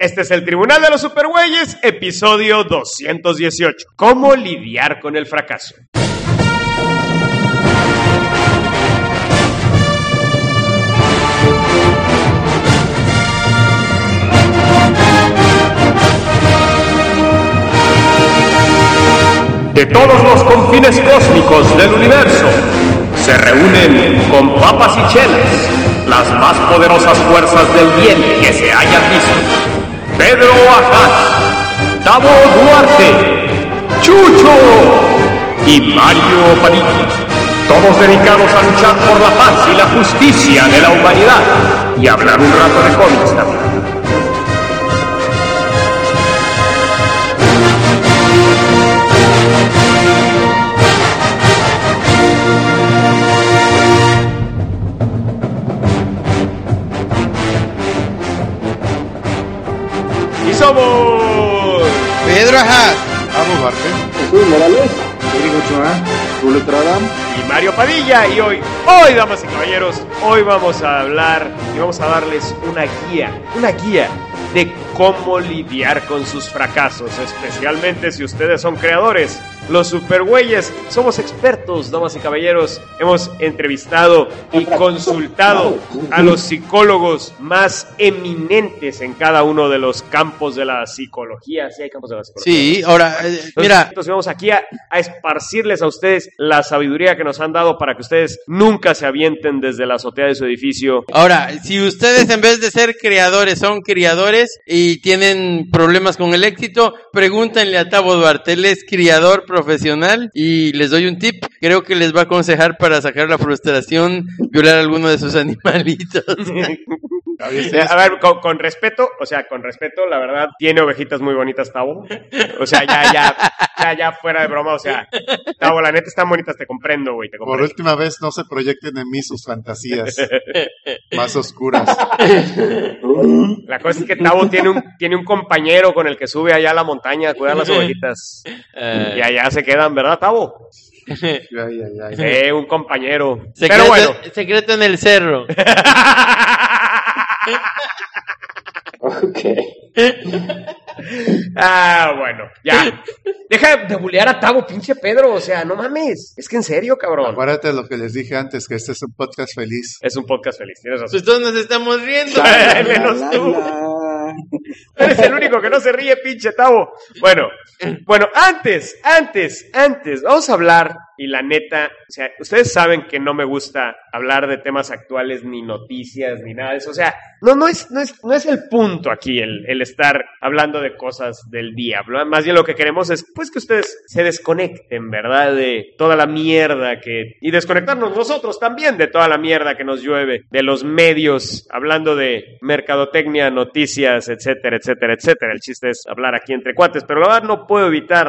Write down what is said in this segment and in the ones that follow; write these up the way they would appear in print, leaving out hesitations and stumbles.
Este es el Tribunal de los Supergüeyes, episodio 218. ¿Cómo lidiar con el fracaso? De todos los confines cósmicos del universo, se reúnen con papas y chelas las más poderosas fuerzas del bien que se hayan visto. Pedro Ajaz, Tavo Duarte, Chucho y Mario Padilla. Todos dedicados a luchar por la paz y la justicia de la humanidad y hablar un rato de cómics también. Somos Pedro Ajaz, Tavo Duarte, Jesús Morales, Rodrigo Ochoa, Rulo Estrada y Mario Padilla. Y hoy, damas y caballeros, hoy vamos a hablar y vamos a darles una guía de cómo lidiar con sus fracasos, especialmente si ustedes son creadores. Los Supergüeyes somos expertos, damas y caballeros. Hemos entrevistado y consultado a los psicólogos más eminentes en cada uno de los campos de la psicología. Sí, hay campos de la psicología. Sí, ahora, mira. Entonces vamos aquí a esparcirles a ustedes la sabiduría que nos han dado para que ustedes nunca se avienten desde la azotea de su edificio. Ahora, si ustedes en vez de ser creadores son criadores y tienen problemas con el éxito, pregúntenle a Tavo Duarte. Él es criador profesional y les doy un tip. Creo que les va a aconsejar para sacar la frustración, violar a alguno de sus animalitos. A ver, con respeto, la verdad, tiene ovejitas muy bonitas, Tavo. O sea, ya fuera de broma, o sea, Tavo, la neta están bonitas, te comprendo, güey. Por última vez, no se proyecten en mí sus fantasías más oscuras. La cosa es que Tavo tiene un compañero con el que sube allá a la montaña a cuidar las ovejitas. Y allá se quedan, ¿verdad, Tavo? Un compañero. Secreto, pero bueno. Secreto en el cerro. Ok. Bueno, ya. Deja de bulear a Tavo, pinche Pedro. O sea, no mames. Es que en serio, cabrón. Acuérdate de lo que les dije antes, que este es un podcast feliz. Es un podcast feliz, tienes razón. Pues todos nos estamos riendo. Menos tú. Eres el único que no se ríe, pinche Tavo. Bueno, antes, vamos a hablar, y la neta, o sea, ustedes saben que no me gusta hablar de temas actuales, ni noticias, ni nada de eso, o sea, no es el punto aquí, el estar hablando de cosas del día, más bien lo que queremos es, pues, que ustedes se desconecten, ¿verdad?, de toda la mierda y desconectarnos nosotros también de toda la mierda que nos llueve, de los medios, hablando de mercadotecnia, noticias, etcétera, etcétera, etcétera. El chiste es hablar aquí entre cuates, pero la verdad no puedo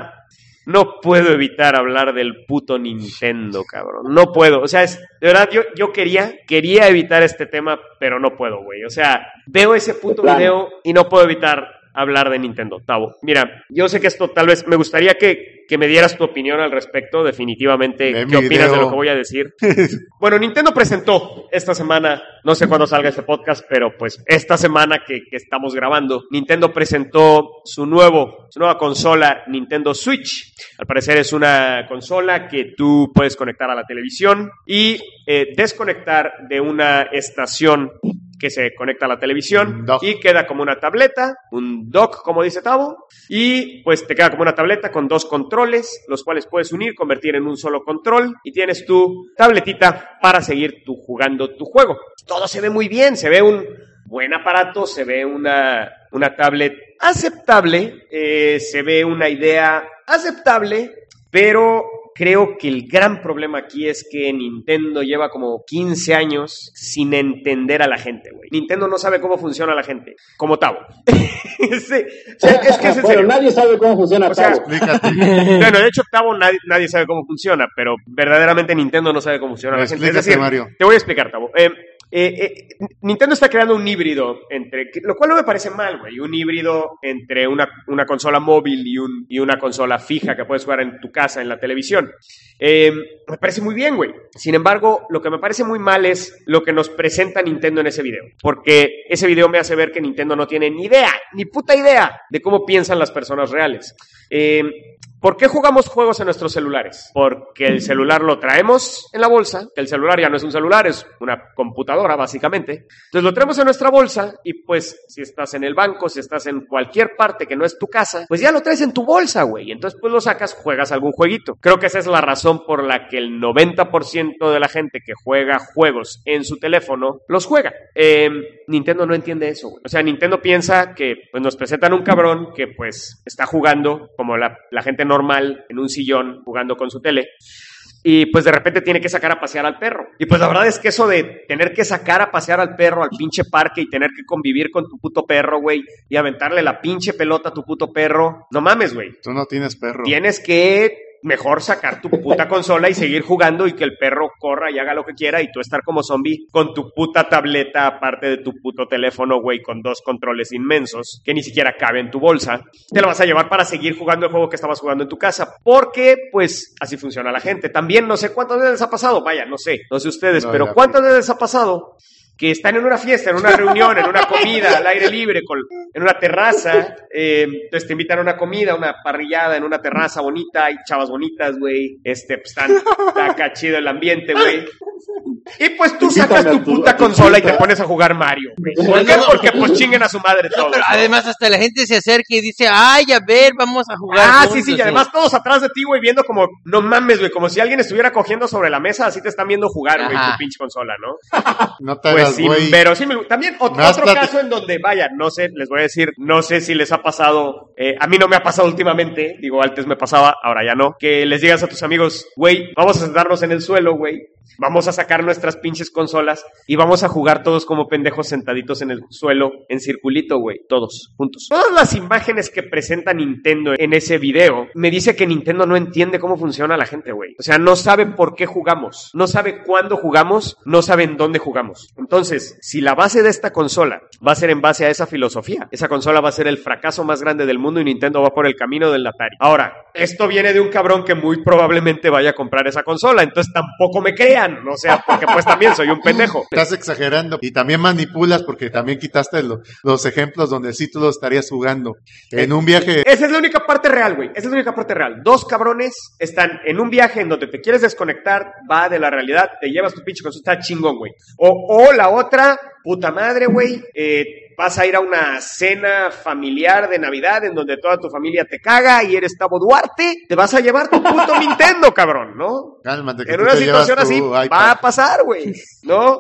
evitar hablar del puto Nintendo, cabrón. No puedo, o sea, de verdad, yo quería evitar este tema, pero no puedo, güey. O sea, veo ese puto video y no puedo evitar hablar de Nintendo. Tavo, mira, yo sé que esto tal vez me gustaría que me dieras tu opinión al respecto, definitivamente. ¿Qué opinas de lo que voy a decir? Bueno, Nintendo presentó esta semana, no sé cuándo salga este podcast, pero pues esta semana que estamos grabando, Nintendo presentó su nueva consola, Nintendo Switch. Al parecer es una consola que tú puedes conectar a la televisión y desconectar de una estación que se conecta a la televisión y queda como una tableta, un dock, como dice Tavo, y pues te queda como una tableta con dos controles, los cuales puedes unir, convertir en un solo control, y tienes tu tabletita para seguir jugando tu juego. Todo se ve muy bien, se ve un buen aparato, se ve una tablet aceptable, se ve una idea aceptable, pero creo que el gran problema aquí es que Nintendo lleva como 15 años sin entender a la gente, güey. Nintendo no sabe cómo funciona la gente, como Tavo. Sí, o sea, es que es en serio. Pero nadie sabe cómo funciona Tavo. Bueno, de hecho, Tavo nadie sabe cómo funciona, pero verdaderamente Nintendo no sabe cómo funciona la gente. Es decir, Mario. Te voy a explicar, Tavo. Nintendo está creando un híbrido lo cual no me parece mal, güey, un híbrido entre una consola móvil y una consola fija que puedes jugar en tu casa, en la televisión. Me parece muy bien, güey. Sin embargo, lo que me parece muy mal es lo que nos presenta Nintendo en ese video, porque ese video me hace ver que Nintendo no tiene ni idea, ni puta idea de cómo piensan las personas reales. ¿Por qué jugamos juegos en nuestros celulares? Porque el celular lo traemos en la bolsa, que el celular ya no es un celular, es una computadora básicamente. Entonces lo traemos en nuestra bolsa y pues si estás en el banco, si estás en cualquier parte que no es tu casa, pues ya lo traes en tu bolsa, güey. Entonces pues lo sacas, juegas algún jueguito. Creo que esa es la razón por la que el 90% de la gente que juega juegos en su teléfono, los juega. Nintendo no entiende eso, güey. O sea, Nintendo piensa que pues nos presentan un cabrón que pues está jugando como la gente normal en un sillón jugando con su tele y pues de repente tiene que sacar a pasear al perro. Y pues la verdad es que eso de tener que sacar a pasear al perro al pinche parque y tener que convivir con tu puto perro, güey, y aventarle la pinche pelota a tu puto perro, no mames, güey. Tú no tienes perro. Tienes que mejor sacar tu puta consola y seguir jugando y que el perro corra y haga lo que quiera y tú estar como zombie con tu puta tableta aparte de tu puto teléfono, güey, con 2 controles inmensos que ni siquiera cabe en tu bolsa. Te lo vas a llevar para seguir jugando el juego que estabas jugando en tu casa porque, pues, así funciona la gente. También no sé cuántas veces les ha pasado, vaya, no sé ustedes, pero ¿cuántas veces les ha pasado que están en una fiesta, en una reunión, en una comida al aire libre, en una terraza, entonces te invitan a una comida, una parrillada en una terraza bonita, hay chavas bonitas, güey, pues está acá chido el ambiente, güey, y pues tú sacas tu puta consola y te pones a jugar Mario, güey. ¿Por qué? Porque pues chinguen a su madre todos. Pero además hasta la gente se acerca y dice, ay, a ver, vamos a jugar. Sí, y además todos atrás de ti, güey, viendo como, no mames, güey, como si alguien estuviera cogiendo sobre la mesa, así te están viendo jugar, güey, tu pinche consola, ¿no? No te hagas, pues pero sí, también otro caso en donde, vaya, no sé, les voy a decir, no sé si les ha pasado, a mí no me ha pasado últimamente, digo, antes me pasaba, ahora ya no, que les digas a tus amigos, güey, vamos a sentarnos en el suelo, güey, vamos a sacar nuestras pinches consolas y vamos a jugar todos como pendejos sentaditos en el suelo, en circulito, güey, todos, juntos. Todas las imágenes que presenta Nintendo en ese video, me dice que Nintendo no entiende cómo funciona la gente, güey. O sea, no sabe por qué jugamos, no sabe cuándo jugamos, no sabe en dónde jugamos. Entonces, si la base de esta consola va a ser en base a esa filosofía, esa consola va a ser el fracaso más grande del mundo y Nintendo va por el camino del Atari. Ahora, esto viene de un cabrón que muy probablemente vaya a comprar esa consola, entonces tampoco me crean, o sea, porque pues también soy un pendejo. Estás exagerando y también manipulas porque también quitaste los ejemplos donde sí tú lo estarías jugando. En un viaje... Esa es la única parte real, güey, esa es la única parte real. 2 cabrones están en un viaje en donde te quieres desconectar, va de la realidad, te llevas tu pinche consola, está chingón, güey. O la otra, puta madre, güey, vas a ir a una cena familiar de Navidad en donde toda tu familia te caga y eres Tavo Duarte, te vas a llevar tu puto Nintendo, cabrón, ¿no? Cálmate, que en una situación así va a pasar, güey, ¿no?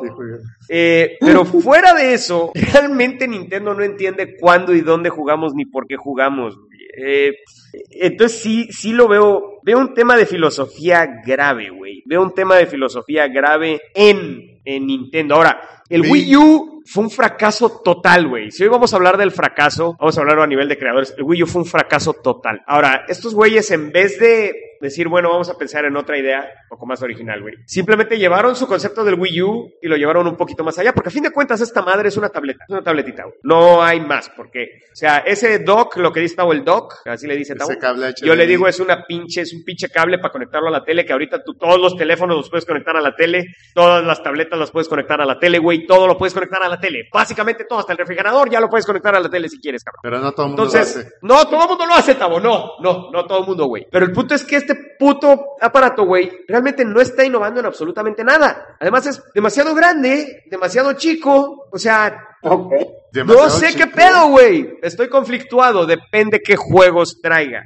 Pero fuera de eso, realmente Nintendo no entiende cuándo y dónde jugamos ni por qué jugamos, güey. Entonces sí lo veo un tema de filosofía grave, güey. Veo un tema de filosofía grave en Nintendo. Ahora, el Wii U fue un fracaso total, güey. Si hoy vamos a hablar del fracaso, vamos a hablarlo a nivel de creadores. El Wii U fue un fracaso total. Ahora, estos güeyes, en vez de decir, bueno, vamos a pensar en otra idea un poco más original, güey, simplemente llevaron su concepto del Wii U y lo llevaron un poquito más allá, porque a fin de cuentas esta madre es una tableta, es una tabletita, güey. No hay más, porque, o sea, ese dock, lo que dice Tavo, el dock, así le dice Tavo, yo le digo es un pinche cable para conectarlo a la tele, que ahorita tú todos los teléfonos los puedes conectar a la tele, todas las tabletas las puedes conectar a la tele, güey, todo lo puedes conectar a la tele, básicamente todo, hasta el refrigerador ya lo puedes conectar a la tele si quieres, cabrón. Pero no todo el mundo lo hace. No, todo el mundo lo hace, Tavo, no todo el mundo, güey. Pero el punto es que este puto aparato, güey, realmente no está innovando en absolutamente nada. Además es demasiado grande, demasiado chico, o sea... Okay. No sé qué pedo, güey. Estoy conflictuado. Depende qué juegos traiga.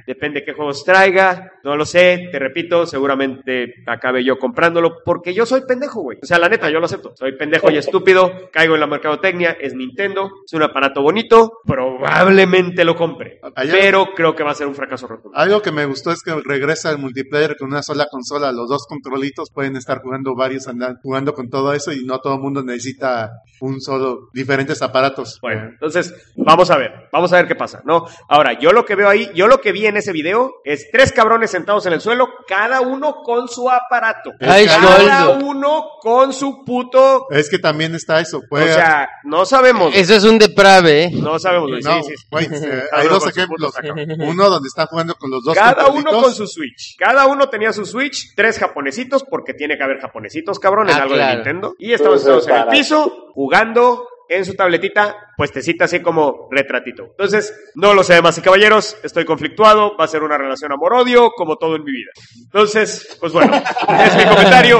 No lo sé. Te repito, seguramente acabe yo comprándolo porque yo soy pendejo, güey. O sea, la neta, yo lo acepto. Soy pendejo y estúpido. Caigo en la mercadotecnia. Es Nintendo. Es un aparato bonito. Probablemente lo compre. Pero creo que va a ser un fracaso rotundo. Algo que me gustó es que regresa el multiplayer con una sola consola. Los 2 controlitos pueden estar jugando varios, andan jugando con todo eso y no todo el mundo necesita un solo, diferentes aparatos. más. Bueno, entonces, vamos a ver qué pasa, ¿no? Ahora, yo lo que veo ahí, yo lo que vi en ese video es 3 cabrones sentados en el suelo, cada uno con su aparato. Ay, Cada Goldo. uno con su puto... Es que también está eso. O sea, no sabemos. Eso es un deprave, ¿eh? No sabemos, güey. No, Sí. güey, Cada hay uno dos con su ejemplos. puto saco. Uno donde están jugando con los dos Cada uno controlitos. con su Switch. Cada uno tenía su Switch, 3 japonesitos, porque tiene que haber japonesitos, cabrón, en Ah, algo claro. de Nintendo. Y estaban sentados en el piso, jugando en su tabletita, puestecita así como retratito. Entonces, no lo sé, damas y caballeros, estoy conflictuado, va a ser una relación amor-odio, como todo en mi vida. Entonces, pues bueno, es mi comentario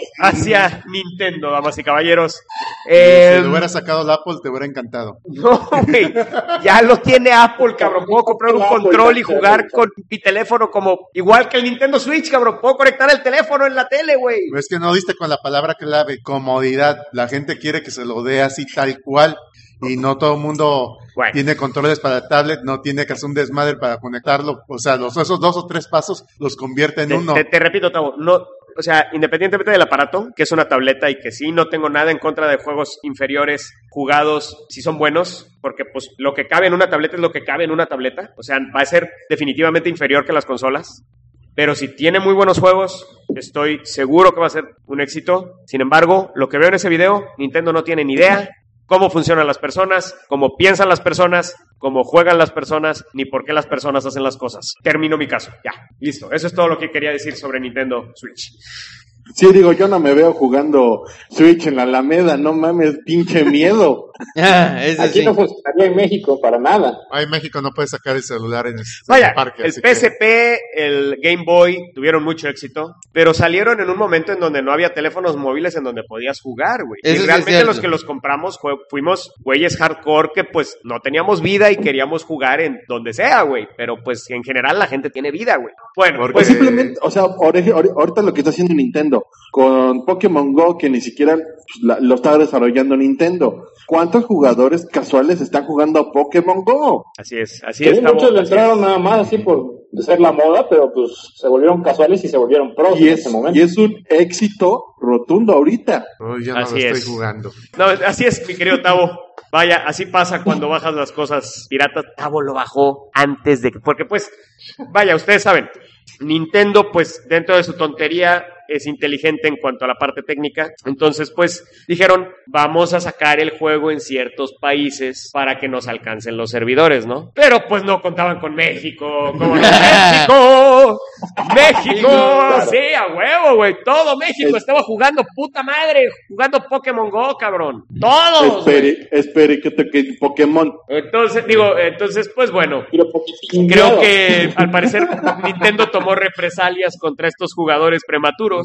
hacia Nintendo, damas y caballeros. Si lo hubiera sacado el Apple, te hubiera encantado. No, güey, ya lo tiene Apple, cabrón. Puedo comprar un control y jugar con mi teléfono como igual que el Nintendo Switch, cabrón. Puedo conectar el teléfono en la tele, güey. Es que no diste con la palabra clave, comodidad. La gente quiere que se lo dé así tal cual. Y no todo el mundo Bueno. tiene controles para tablet, no tiene que hacer un desmadre para conectarlo. O sea, esos 2 o 3 pasos los convierte en uno. Te repito, Tavo, no, o sea, independientemente del aparato, que es una tableta y que sí, no tengo nada en contra de juegos inferiores jugados, si son buenos, porque pues lo que cabe en una tableta es lo que cabe en una tableta. O sea, va a ser definitivamente inferior que las consolas. Pero si tiene muy buenos juegos, estoy seguro que va a ser un éxito. Sin embargo, lo que veo en ese video, Nintendo no tiene ni idea cómo funcionan las personas, cómo piensan las personas, cómo juegan las personas, ni por qué las personas hacen las cosas. Termino mi caso. Ya, listo. Eso es todo lo que quería decir sobre Nintendo Switch. Sí, digo, yo no me veo jugando Switch en la Alameda, no mames, pinche miedo. Ese Aquí sí. no funcionaría en México para nada. Ahí en México no puedes sacar el celular en Vaya, el parque. el así que- PSP, el Game Boy tuvieron mucho éxito, pero salieron en un momento en donde no había teléfonos móviles en donde podías jugar, güey. Eso Y sí es realmente cierto. los que los compramos fuimos güeyes hardcore que pues no teníamos vida y queríamos jugar en donde sea, güey. Pero pues en general la gente tiene vida, güey. Bueno, Porque- Pues pues simplemente, o sea, ahorita lo que está haciendo Nintendo con Pokémon Go, que ni siquiera lo está desarrollando Nintendo. ¿Cuántos jugadores casuales están jugando a Pokémon Go? así es, así Sí, es. muchos le así es. entraron nada más así por ser la moda, pero pues se volvieron casuales y se volvieron pros Y en es, ese momento. y es un éxito rotundo ahorita. Uy, yo no Así lo estoy es. jugando. No, así es, mi querido Tavo. Vaya, así pasa cuando bajas las cosas piratas. Tavo lo bajó antes de que... Porque pues, vaya, ustedes saben, Nintendo pues dentro de su tontería es inteligente en cuanto a la parte técnica. Entonces pues dijeron, vamos a sacar el juego en ciertos países para que nos alcancen los servidores, ¿no? Pero pues no contaban con México. Como no, ¡México! ¡México! Claro. Sí, a huevo, güey. Todo México estaba jugando, puta madre, jugando Pokémon Go, cabrón. Todos. güey. Espere que toque Pokémon. Entonces, pues bueno, Tiro poquitín creo miedo. que al parecer Nintendo tomó represalias contra estos jugadores prematuros.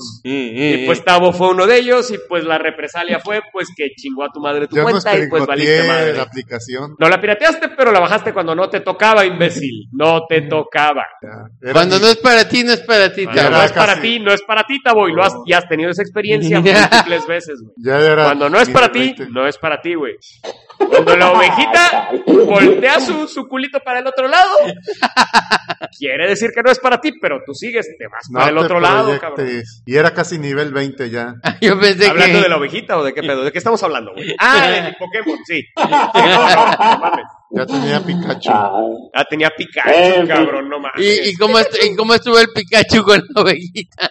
Y pues Tavo fue uno de ellos y pues la represalia fue pues que chingó a tu madre tu Yo no cuenta y pues valiste escringoteé madre. la aplicación. No la pirateaste, pero la bajaste cuando no te tocaba, imbécil. No te tocaba. Ya, era Cuando mi- no es para ti, no es para ti. Ya Ya Tavo. no es para casi. ti, no es para ti, Tavo, y y has tenido esa experiencia múltiples veces, güey. ya era Cuando no es mi para ti, deleite. no es para ti, güey. Cuando la ovejita voltea su culito para el otro lado, quiere decir que no es para ti, pero tú sigues, te vas No para el te otro lado, cabrón. proyectes. Y era casi nivel 20 ya. Yo pensé ¿Hablando que... de la ovejita o de qué pedo? ¿De qué estamos hablando, güey? Ah, de mi Pokémon, sí. Sí, no mames. Ya tenía Pikachu. Ah, tenía Pikachu, cabrón, no mames. ¿Y cómo estuvo el Pikachu con la ovejita?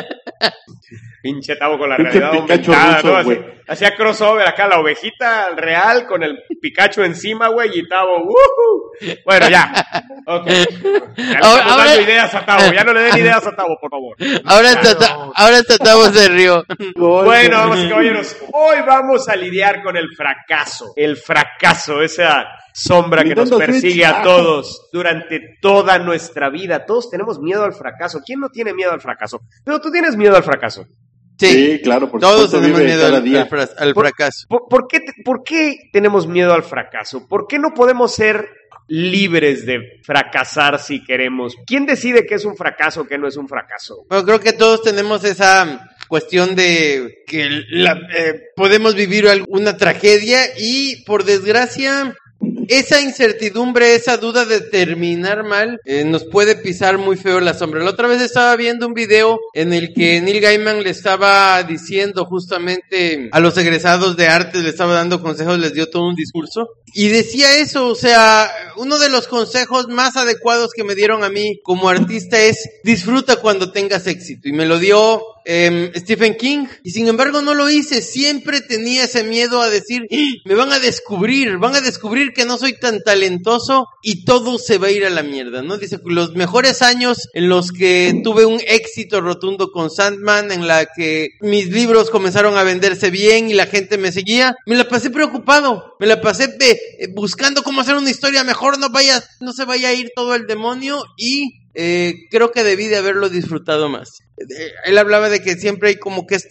Pinche Tavo con la Pinche realidad Pikachu aumentada, ruso, ¿no? Así, güey. hacía crossover acá, la ovejita real con el Pikachu encima, güey, y Tavo, ¡wuhu! Bueno, ya. Ok. Ya le estamos Ahora- dando ideas a Tavo. Ya no le den ideas a Tavo, por favor. Ahora hasta Tavo se rió. Bueno, damas y caballeros, hoy vamos a lidiar con el fracaso. El fracaso, esa sombra que nos Nintendo persigue Switch. a todos durante toda nuestra vida. Todos tenemos miedo al fracaso. ¿Quién no tiene miedo al fracaso? Pero tú tienes miedo al fracaso. Sí, Sí, claro, por todos supuesto, tenemos vive miedo cada al, día. al fracaso. ¿Por qué tenemos miedo al fracaso? ¿Por qué no podemos ser libres de fracasar si queremos? ¿Quién decide qué es un fracaso, qué no es un fracaso? Bueno, creo que todos tenemos esa cuestión de que podemos vivir una tragedia y por desgracia esa incertidumbre, esa duda de terminar mal, nos puede pisar muy feo la sombra. La otra vez estaba viendo un video en el que Neil Gaiman le estaba diciendo justamente a los egresados de artes, le estaba dando consejos, les dio todo un discurso, y decía eso, o sea, uno de los consejos más adecuados que me dieron a mí como artista es: disfruta cuando tengas éxito, y me lo dio Stephen King, y sin embargo no lo hice. Siempre tenía ese miedo a decir, me van a descubrir que no soy tan talentoso y todo se va a ir a la mierda, ¿no? Dice, los mejores años en los que tuve un éxito rotundo con Sandman, en la que mis libros comenzaron a venderse bien y la gente me seguía, me la pasé preocupado, me la pasé buscando cómo hacer una historia mejor, no se vaya a ir todo el demonio, y creo que debí de haberlo disfrutado más. Él hablaba de que siempre hay como que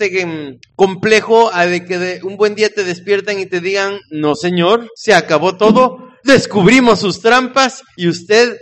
complejo de que un buen día te despiertan y te digan, no señor, se acabó todo, descubrimos sus trampas y usted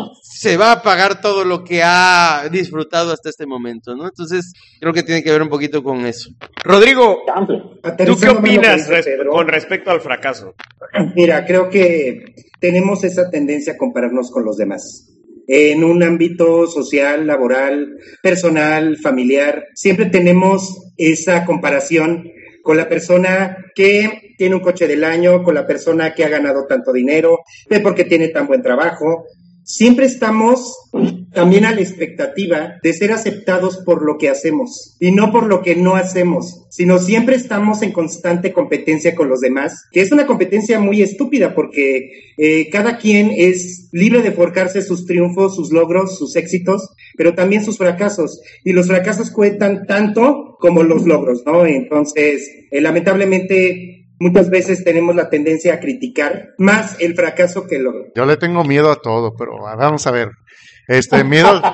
se va a pagar todo lo que ha disfrutado hasta este momento, ¿no? Entonces creo que tiene que ver un poquito con eso. Rodrigo, ¿tú qué Aterrizándome en lo que opinas dice Pedro. con respecto al fracaso? Mira, creo que tenemos esa tendencia a compararnos con los demás. En un ámbito social, laboral, personal, familiar, siempre tenemos esa comparación con la persona que tiene un coche del año, con la persona que ha ganado tanto dinero, de por qué tiene tan buen trabajo. Siempre estamos también a la expectativa de ser aceptados por lo que hacemos y no por lo que no hacemos, sino siempre estamos en constante competencia con los demás, que es una competencia muy estúpida porque cada quien es libre de forjarse sus triunfos, sus logros, sus éxitos, pero también sus fracasos, y los fracasos cuentan tanto como los logros, ¿no? Entonces, lamentablemente, muchas veces tenemos la tendencia a criticar más el fracaso que el logro. Yo le tengo miedo a todo, pero vamos a ver. El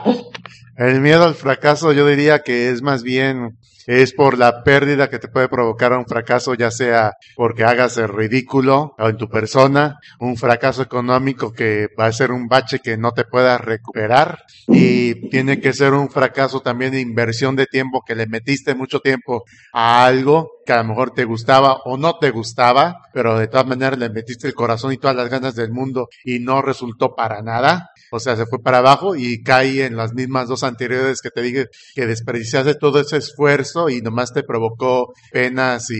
miedo al fracaso, yo diría que es más bien por la pérdida que te puede provocar un fracaso, ya sea porque hagas el ridículo en tu persona, un fracaso económico que va a ser un bache que no te puedas recuperar, y tiene que ser un fracaso también de inversión de tiempo, que le metiste mucho tiempo a algo que a lo mejor te gustaba o no te gustaba, pero de todas maneras le metiste el corazón y todas las ganas del mundo y no resultó para nada. O sea, se fue para abajo y cae en las mismas dos anteriores que te dije, que desperdiciaste todo ese esfuerzo y nomás te provocó penas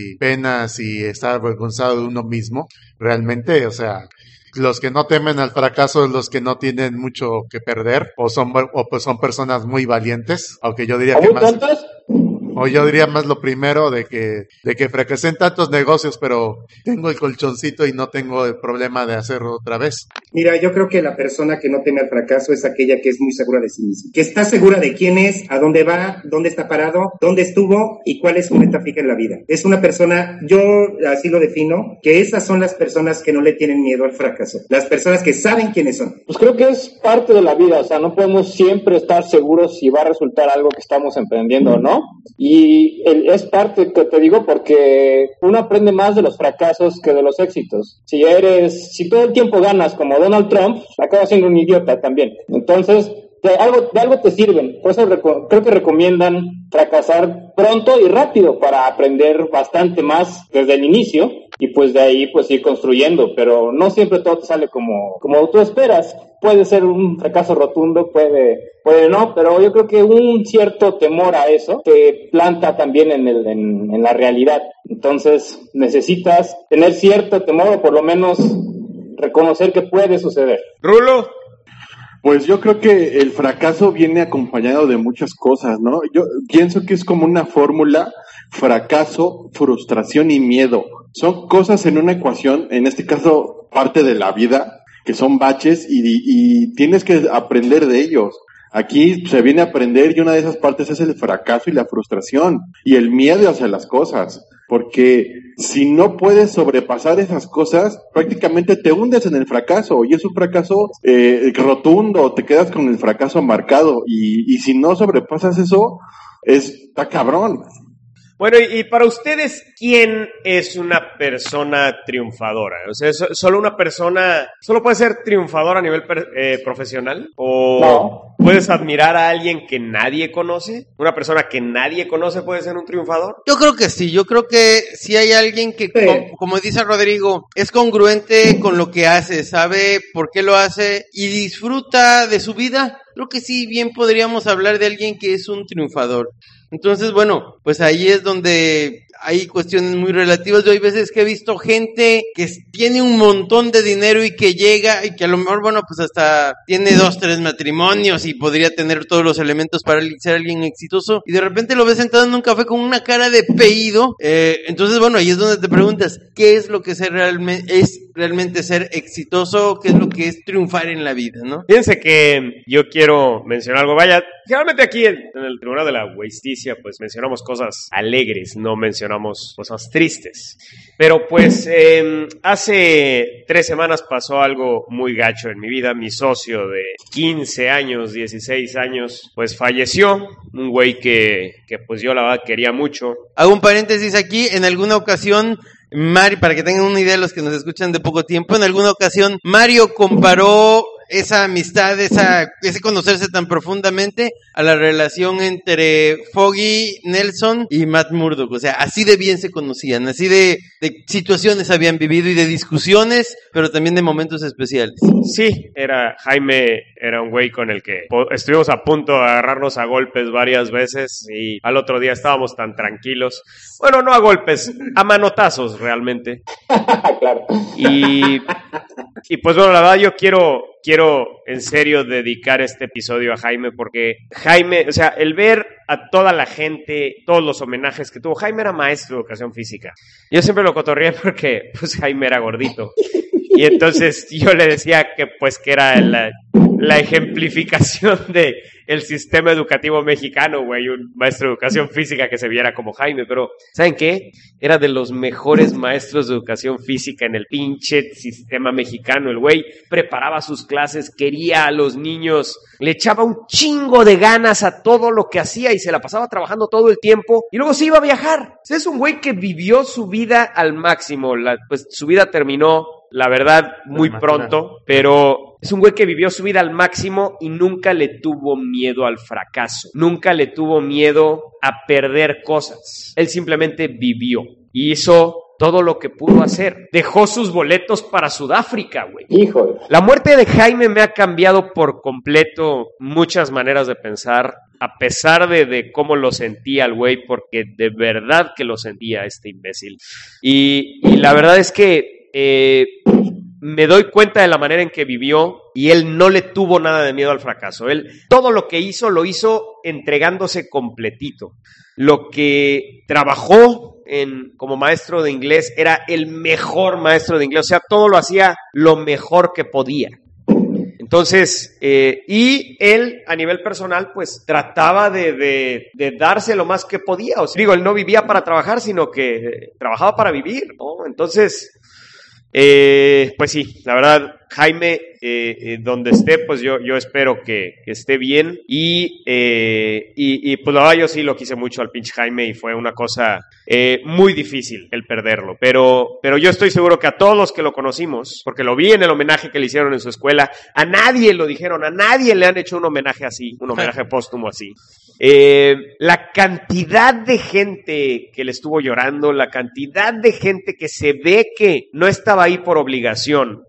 y estar avergonzado de uno mismo. Realmente, o sea, los que no temen al fracaso son los que no tienen mucho que perder, pues son personas muy valientes, aunque yo diría que más... O yo diría más lo primero, de que fracasé en tantos negocios, pero tengo el colchoncito y no tengo el problema de hacerlo otra vez. Mira, yo creo que la persona que no teme al fracaso es aquella que es muy segura de sí misma, que está segura de quién es, a dónde va, dónde está parado, dónde estuvo y cuál es su meta fija en la vida. Es una persona, yo así lo defino, que esas son las personas que no le tienen miedo al fracaso, las personas que saben quiénes son. Pues creo que es parte de la vida, o sea, no podemos siempre estar seguros si va a resultar algo que estamos emprendiendo o no. Y es parte que te digo porque uno aprende más de los fracasos que de los éxitos. Si todo el tiempo ganas como Donald Trump, acabas siendo un idiota también. Entonces, de algo te sirven. Por eso creo que recomiendan fracasar pronto y rápido para aprender bastante más desde el inicio y pues de ahí pues ir construyendo. Pero no siempre todo te sale como tú esperas. Puede ser un fracaso rotundo, puede no, pero yo creo que un cierto temor a eso te planta también en la realidad. Entonces necesitas tener cierto temor o por lo menos reconocer que puede suceder. Rulo. Pues yo creo que el fracaso viene acompañado de muchas cosas, ¿no? Yo pienso que es como una fórmula: fracaso, frustración y miedo. Son cosas en una ecuación, en este caso parte de la vida, que son baches y tienes que aprender de ellos. Aquí se viene a aprender y una de esas partes es el fracaso y la frustración y el miedo hacia las cosas. Porque si no puedes sobrepasar esas cosas, prácticamente te hundes en el fracaso y es un fracaso rotundo, te quedas con el fracaso marcado y si no sobrepasas eso, está cabrón. Bueno, y para ustedes, ¿quién es una persona triunfadora? O sea, ¿solo una persona, solo puede ser triunfador a nivel profesional? ¿O No. puedes admirar a alguien que nadie conoce? ¿Una persona que nadie conoce puede ser un triunfador? Yo creo que sí, yo creo que sí hay alguien que, Sí. como dice Rodrigo, es congruente con lo que hace, sabe por qué lo hace y disfruta de su vida. Creo que sí, bien podríamos hablar de alguien que es un triunfador. Entonces, bueno, pues ahí es donde hay cuestiones muy relativas. Yo hay veces que he visto gente que tiene un montón de dinero y que llega y que a lo mejor, bueno, pues hasta tiene 2, 3 matrimonios y podría tener todos los elementos para ser alguien exitoso y de repente lo ves sentado en un café con una cara de peído. Entonces, bueno, ahí es donde te preguntas, ¿qué es lo que es realmente ser exitoso? ¿Qué es lo que es triunfar en la vida, no? Fíjense que yo quiero mencionar algo. Vaya, generalmente aquí en el Tribunal de la Justicia, pues mencionamos cosas alegres, no mencionamos cosas tristes. Pero pues hace 3 semanas pasó algo muy gacho en mi vida. Mi socio de 15 años, 16 años, pues falleció. Un güey que pues yo la verdad quería mucho. Hago un paréntesis aquí, en alguna ocasión para que tengan una idea los que nos escuchan de poco tiempo, en alguna ocasión Mario comparó esa amistad, ese conocerse tan profundamente a la relación entre Foggy Nelson y Matt Murdock. O sea, así de bien se conocían, así de situaciones habían vivido y de discusiones, pero también de momentos especiales. Sí, Jaime era un güey con el que estuvimos a punto de agarrarnos a golpes varias veces y al otro día estábamos tan tranquilos. Bueno, no a golpes, a manotazos realmente. Claro. Y pues bueno, la verdad yo quiero en serio dedicar este episodio a Jaime porque Jaime, o sea, el ver a toda la gente, todos los homenajes que tuvo. Jaime era maestro de educación física. Yo siempre lo cotorreé porque pues Jaime era gordito. Y entonces yo le decía que pues que era la ejemplificación de el sistema educativo mexicano, güey, un maestro de educación física que se viera como Jaime, pero ¿saben qué? Era de los mejores maestros de educación física en el pinche sistema mexicano. El güey preparaba sus clases, quería a los niños, le echaba un chingo de ganas a todo lo que hacía y se la pasaba trabajando todo el tiempo y luego se iba a viajar. O sea, es un güey que vivió su vida al máximo, pues su vida terminó, la verdad, muy pronto, pero es un güey que vivió su vida al máximo y nunca le tuvo miedo al fracaso. Nunca le tuvo miedo a perder cosas. Él simplemente vivió y hizo todo lo que pudo hacer. Dejó sus boletos para Sudáfrica, güey. Híjole. La muerte de Jaime me ha cambiado por completo muchas maneras de pensar, a pesar de cómo lo sentía el güey, porque de verdad que lo sentía este imbécil. Y la verdad es que me doy cuenta de la manera en que vivió y él no le tuvo nada de miedo al fracaso. Él todo lo que hizo, lo hizo entregándose completito. Lo que trabajó como maestro de inglés era el mejor maestro de inglés. O sea, todo lo hacía lo mejor que podía. Entonces, y él a nivel personal, pues trataba de darse lo más que podía. O sea, digo, él no vivía para trabajar, sino que trabajaba para vivir, ¿no? Entonces, pues sí, la verdad, Jaime, donde esté, pues yo espero que esté bien y pues la verdad yo sí lo quise mucho al pinche Jaime y fue una cosa muy difícil el perderlo, pero yo estoy seguro que a todos los que lo conocimos, porque lo vi en el homenaje que le hicieron en su escuela, a nadie lo dijeron, a nadie le han hecho un homenaje así, un homenaje póstumo así. La cantidad de gente que le estuvo llorando, la cantidad de gente que se ve que no estaba ahí por obligación,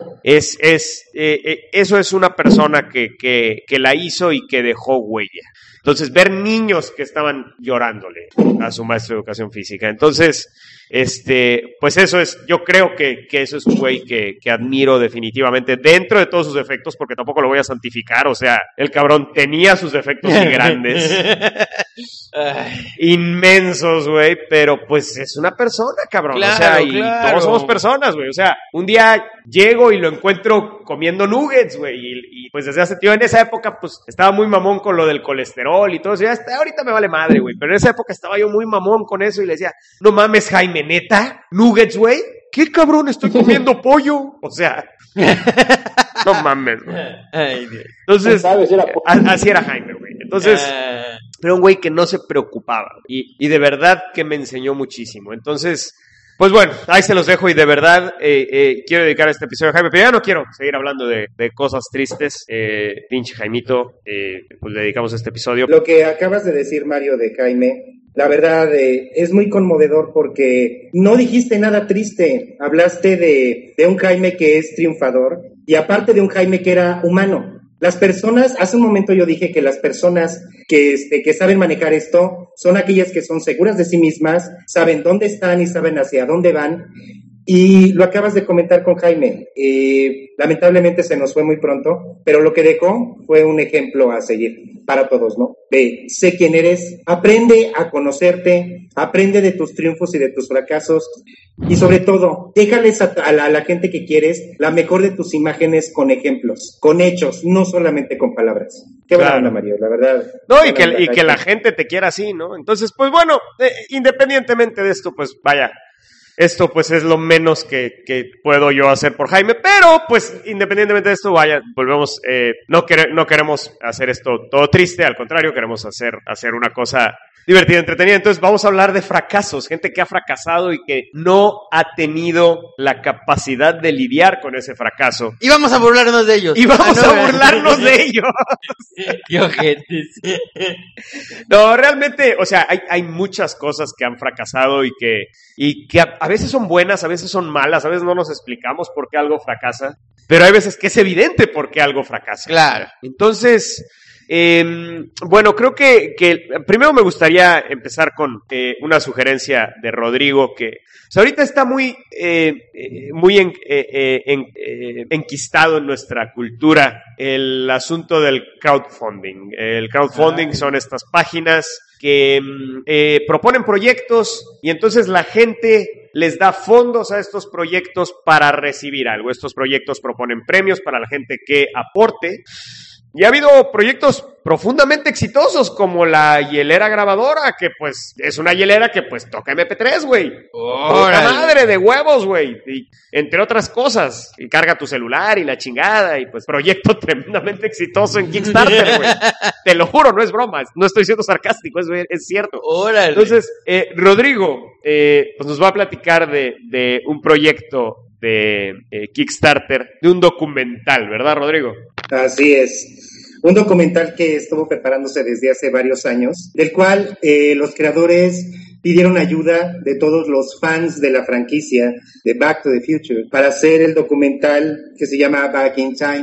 eso es una persona que la hizo y que dejó huella. Entonces, ver niños que estaban llorándole a su maestro de educación física. Entonces, pues eso es, yo creo que eso es un güey que admiro definitivamente dentro de todos sus defectos, porque tampoco lo voy a santificar, o sea, el cabrón tenía sus defectos muy grandes, inmensos, güey, pero pues es una persona, cabrón, claro, o sea, y claro, todos somos personas, güey, o sea, un día llego y lo encuentro comiendo nuggets, güey, y pues desde hace tiempo, en esa época, pues estaba muy mamón con lo del colesterol y todo eso, ya ahorita me vale madre, güey, pero en esa época estaba yo muy mamón con eso y le decía, no mames, Jaime, ¿neta? ¿Nuggets, güey? ¿Qué cabrón? Estoy comiendo pollo. O sea, no mames, güey. Entonces, así era Jaime, güey. Entonces, era un güey que no se preocupaba y de verdad que me enseñó muchísimo. Entonces, pues bueno, ahí se los dejo y de verdad quiero dedicar este episodio a Jaime, pero ya no quiero seguir hablando de cosas tristes. Pinche Jaimito, pues le dedicamos este episodio. Lo que acabas de decir, Mario, de Jaime, la verdad es muy conmovedor porque no dijiste nada triste. Hablaste de un Jaime que es triunfador y aparte de un Jaime que era humano. Las personas, hace un momento yo dije que las personas que saben manejar esto son aquellas que son seguras de sí mismas, saben dónde están y saben hacia dónde van. Y lo acabas de comentar con Jaime. Lamentablemente se nos fue muy pronto, pero lo que dejó fue un ejemplo a seguir para todos, ¿no? Sé quién eres, aprende a conocerte, aprende de tus triunfos y de tus fracasos y sobre todo, déjales a la gente que quieres la mejor de tus imágenes con ejemplos, con hechos, no solamente con palabras. Qué buena onda, Mario, la verdad. No, y que la gente te quiera así, ¿no? Entonces, pues bueno, independientemente de esto, pues vaya. Esto pues es lo menos que puedo yo hacer por Jaime, pero pues independientemente de esto, vaya, volvemos, no queremos hacer esto todo triste, al contrario, queremos hacer una cosa divertida, entretenida. Entonces vamos a hablar de fracasos, gente que ha fracasado y que no ha tenido la capacidad de lidiar con ese fracaso. Y vamos a burlarnos de ellos. Y vamos a burlarnos de ellos. Qué ojetes. No, realmente, o sea, hay muchas cosas que han fracasado y que a veces son buenas, a veces son malas, a veces no nos explicamos por qué algo fracasa, pero hay veces que es evidente por qué algo fracasa. Claro. Entonces, bueno, creo que primero me gustaría empezar con una sugerencia de Rodrigo que o sea, ahorita está muy enquistado en nuestra cultura el asunto del crowdfunding. El crowdfunding son estas páginas que proponen proyectos y entonces la gente les da fondos a estos proyectos para recibir algo. Estos proyectos proponen premios para la gente que aporte. Y ha habido proyectos profundamente exitosos como la hielera grabadora, que pues es una hielera que pues toca MP3, güey. ¡Poca madre de huevos, güey! Y entre otras cosas, y carga tu celular y la chingada, y pues proyecto tremendamente exitoso en Kickstarter, güey. Te lo juro, no es broma, no estoy siendo sarcástico, es cierto. ¡Órale! Entonces, Rodrigo, pues nos va a platicar de un proyecto de Kickstarter, de un documental, ¿verdad, Rodrigo? Así es. Un documental que estuvo preparándose desde hace varios años, del cual los creadores pidieron ayuda de todos los fans de la franquicia de Back to the Future para hacer el documental que se llama Back in Time.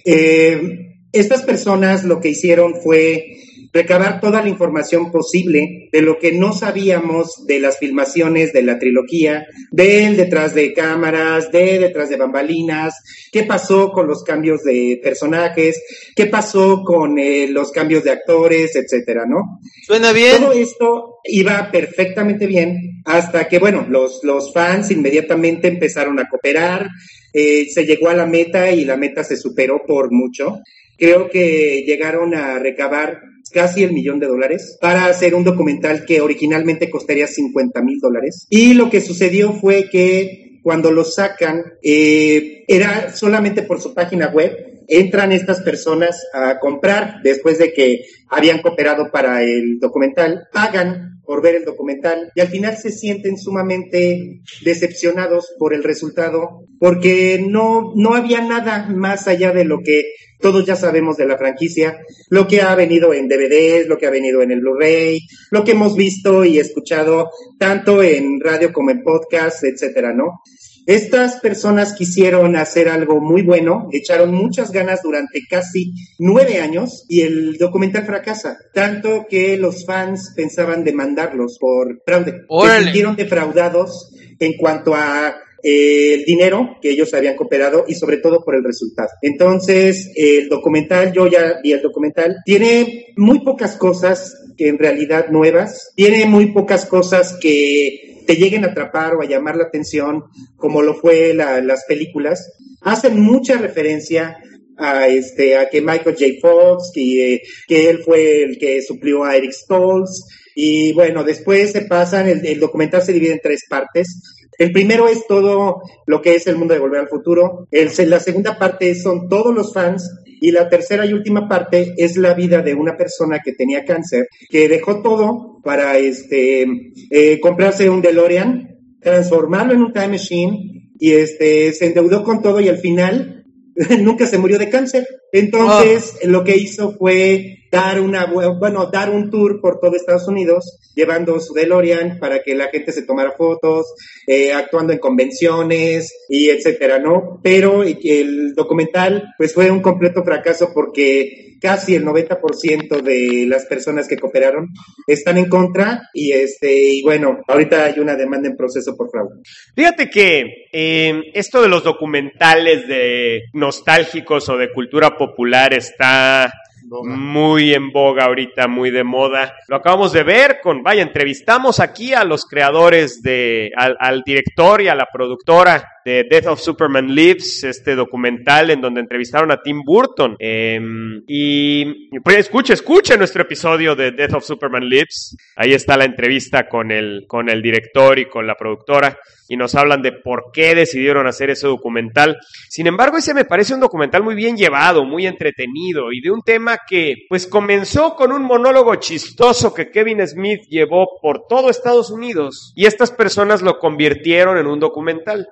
Estas personas lo que hicieron fue recabar toda la información posible de lo que no sabíamos de las filmaciones de la trilogía, del detrás de cámaras, de detrás de bambalinas, qué pasó con los cambios de personajes, qué pasó con los cambios de actores, etcétera, ¿no? Suena bien. Todo esto iba perfectamente bien hasta que, bueno, los fans inmediatamente empezaron a cooperar, se llegó a la meta y la meta se superó por mucho. Creo que llegaron a recabar casi $1 millón para hacer un documental que originalmente costaría $50,000. Y lo que sucedió fue que cuando lo sacan, era solamente por su página web. Entran estas personas a comprar después de que habían cooperado para el documental, pagan por ver el documental y al final se sienten sumamente decepcionados por el resultado porque no había nada más allá de lo que todos ya sabemos de la franquicia, lo que ha venido en DVDs, lo que ha venido en el Blu-ray, lo que hemos visto y escuchado tanto en radio como en podcast, etcétera, ¿no? Estas personas quisieron hacer algo muy bueno, echaron muchas ganas durante casi 9 años y el documental fracasa, tanto que los fans pensaban demandarlos por fraude. Se sintieron defraudados en cuanto a el dinero que ellos habían cooperado y sobre todo por el resultado. Entonces, el documental, yo ya vi el documental, tiene muy pocas cosas que en realidad nuevas, tiene muy pocas cosas que te lleguen a atrapar o a llamar la atención, como lo fue las películas. Hacen mucha referencia a que Michael J. Fox, que él fue el que suplió a Eric Stoltz. Y bueno, después se pasan, el documental se divide en 3 partes. El primero es todo lo que es el mundo de Volver al Futuro. La segunda parte son todos los fans. Y la tercera y última parte es la vida de una persona que tenía cáncer, que dejó todo para comprarse un DeLorean, transformarlo en un time machine, y se endeudó con todo y al final nunca se murió de cáncer. Entonces, lo que hizo fue dar un tour por todo Estados Unidos, llevando su DeLorean para que la gente se tomara fotos, actuando en convenciones y etcétera, ¿no? Pero el documental, pues fue un completo fracaso porque casi el 90% de las personas que cooperaron están en contra y bueno, ahorita hay una demanda en proceso por fraude. Fíjate que esto de los documentales de nostálgicos o de cultura popular está muy en boga ahorita, muy de moda. Lo acabamos de ver entrevistamos aquí a los creadores al director y a la productora de Death of Superman Lives, este documental en donde entrevistaron a Tim Burton. Y pues escuche nuestro episodio de Death of Superman Lives. Ahí está la entrevista con el director y con la productora. Y nos hablan de por qué decidieron hacer ese documental. Sin embargo, ese me parece un documental muy bien llevado, muy entretenido y de un tema que pues comenzó con un monólogo chistoso que Kevin Smith llevó por todo Estados Unidos y estas personas lo convirtieron en un documental.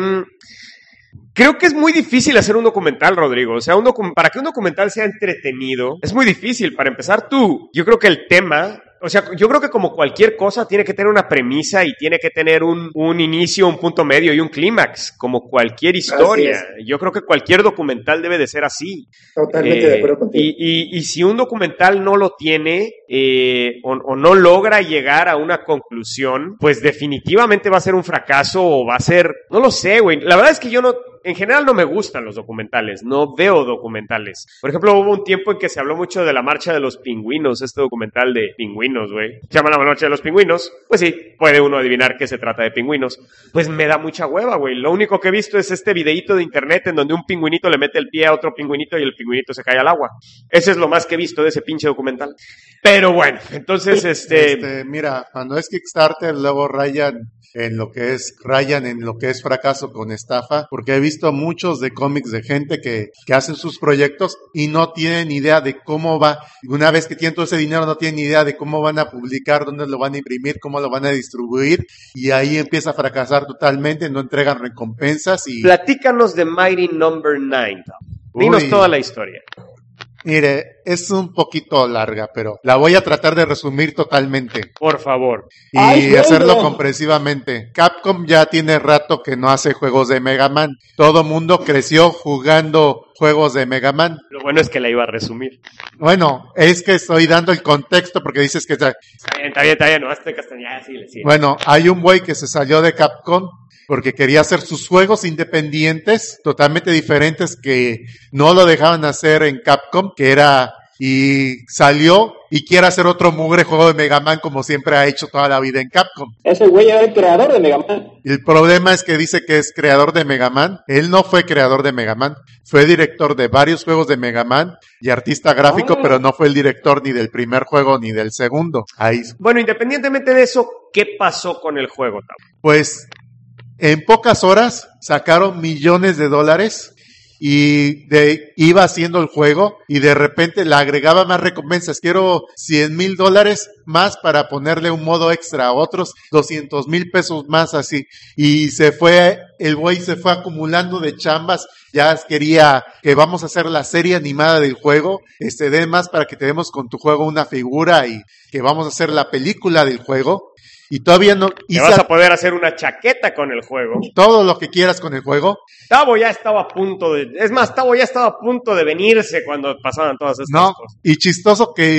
Creo que es muy difícil hacer un documental, Rodrigo. O sea, para que un documental sea entretenido, es muy difícil. Para empezar, yo creo que el tema... O sea, yo creo que como cualquier cosa tiene que tener una premisa y tiene que tener un inicio, un punto medio y un clímax, como cualquier historia. Yo creo que cualquier documental debe de ser así. Totalmente de acuerdo contigo. Y si un documental no lo tiene o no logra llegar a una conclusión, pues definitivamente va a ser un fracaso o va a ser... No lo sé, güey. La verdad es que en general no me gustan los documentales, no veo documentales. Por ejemplo, hubo un tiempo en que se habló mucho de la marcha de los pingüinos, este documental de pingüinos, güey. Se llama La Marcha de los Pingüinos. Pues sí, puede uno adivinar que se trata de pingüinos. Pues me da mucha hueva, güey. Lo único que he visto es este videíto de internet en donde un pingüinito le mete el pie a otro pingüinito y el pingüinito se cae al agua. Ese es lo más que he visto de ese pinche documental. Pero bueno, entonces mira, cuando es Kickstarter, luego rayan en lo que es fracaso con estafa, porque he visto muchos de cómics de gente que hacen sus proyectos y no tienen idea de cómo va, una vez que tienen todo ese dinero no tienen idea de cómo van a publicar, dónde lo van a imprimir, cómo lo van a distribuir, y ahí empieza a fracasar totalmente, no entregan recompensas y... Platícanos de Mighty Number 9. Dinos toda la historia. Mire, es un poquito larga, pero la voy a tratar de resumir totalmente. Por favor. Y hacerlo comprensivamente. Capcom ya tiene rato que no hace juegos de Mega Man. Todo mundo creció jugando juegos de Mega Man. Lo bueno es que la iba a resumir. Bueno, es que estoy dando el contexto porque dices que... Está bien, no estoy castañada, sí. Bueno, hay un güey que se salió de Capcom porque quería hacer sus juegos independientes, totalmente diferentes, que no lo dejaban hacer en Capcom, y salió y quiere hacer otro mugre juego de Mega Man como siempre ha hecho toda la vida en Capcom. Ese güey era el creador de Mega Man. El problema es que dice que es creador de Mega Man. Él no fue creador de Mega Man, fue director de varios juegos de Mega Man y artista gráfico, pero no fue el director ni del primer juego ni del segundo. Bueno, independientemente de eso, ¿qué pasó con el juego, Tavo? Pues en pocas horas sacaron millones de dólares y iba haciendo el juego y de repente le agregaba más recompensas. Quiero $100,000 más para ponerle un modo extra, otros $200,000 más así. Y el güey se fue acumulando de chambas. Ya quería que vamos a hacer la serie animada del juego, den más para que te demos con tu juego una figura y que vamos a hacer la película del juego. Y todavía no... Y vas a poder hacer una chaqueta con el juego. Todo lo que quieras con el juego. Tavo ya estaba a punto de... Es más, Tavo ya estaba a punto de venirse cuando pasaban todas estas cosas. Y chistoso que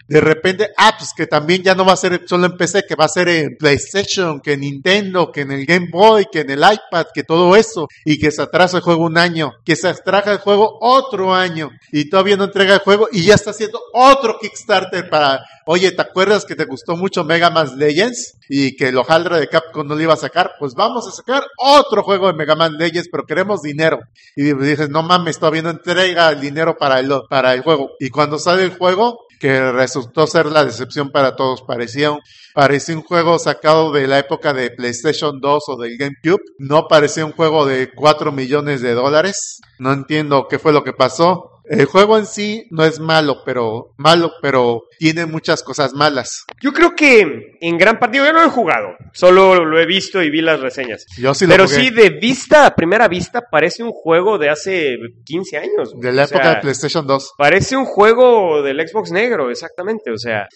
de repente, pues que también ya no va a ser solo en PC, que va a ser en PlayStation, que en Nintendo, que en el Game Boy, que en el iPad, que todo eso, y que se atrasa el juego un año, que se atrasa el juego otro año, y todavía no entrega el juego, y ya está haciendo otro Kickstarter para, oye, ¿te acuerdas que te gustó mucho Mega Man Legends? Y que el hojaldra de Capcom no lo iba a sacar, pues vamos a sacar otro juego de Mega Man Legends, pero queremos dinero. Y dices, no mames, todavía no entrega el dinero para el juego. Y cuando sale el juego, que resultó ser la decepción para todos, parecía un juego sacado de la época de PlayStation 2 o del GameCube, no parecía un juego de $4 millones. No entiendo qué fue lo que pasó. El juego en sí no es malo, pero tiene muchas cosas malas. Yo creo que en gran parte, yo no lo he jugado, solo lo he visto y vi las reseñas. Yo sí lo Pero jugué. sí, de vista, a primera vista, parece un juego de hace 15 años. De la época de PlayStation 2. Parece un juego del Xbox negro, exactamente. O sea,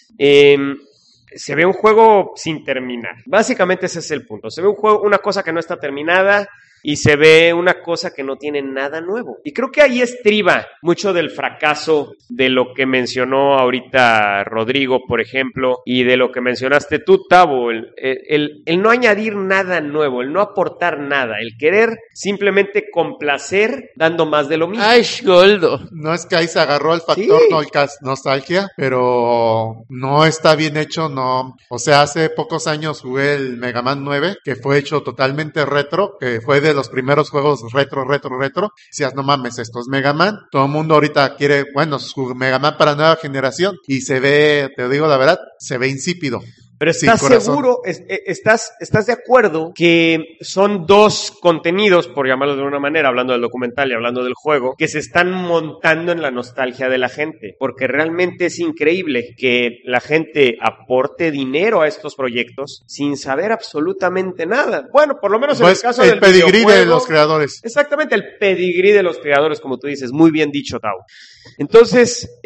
se ve un juego sin terminar. Básicamente ese es el punto. Se ve un juego, una cosa que no está terminada, y se ve una cosa que no tiene nada nuevo. Y creo que ahí estriba mucho del fracaso de lo que mencionó ahorita Rodrigo, por ejemplo, y de lo que mencionaste tú, Tavo, el no añadir nada nuevo, el no aportar nada, el querer simplemente complacer dando más de lo mismo. ¡Ay, Goldo! No es que ahí se agarró el factor nostalgia, pero no está bien hecho, no. O sea, hace pocos años jugué el Mega Man 9, que fue hecho totalmente retro, que fue de los primeros juegos retro. Decías, no mames, esto es Mega Man. Todo el mundo ahorita quiere, su Mega Man para nueva generación, y se ve, te digo la verdad, se ve insípido. Pero ¿estás seguro, estás de acuerdo que son dos contenidos, por llamarlo de una manera, hablando del documental y hablando del juego, que se están montando en la nostalgia de la gente? Porque realmente es increíble que la gente aporte dinero a estos proyectos sin saber absolutamente nada. Bueno, por lo menos en el caso del pedigrí videojuego, de los creadores. Exactamente, el pedigrí de los creadores, como tú dices, muy bien dicho, Tau. Entonces,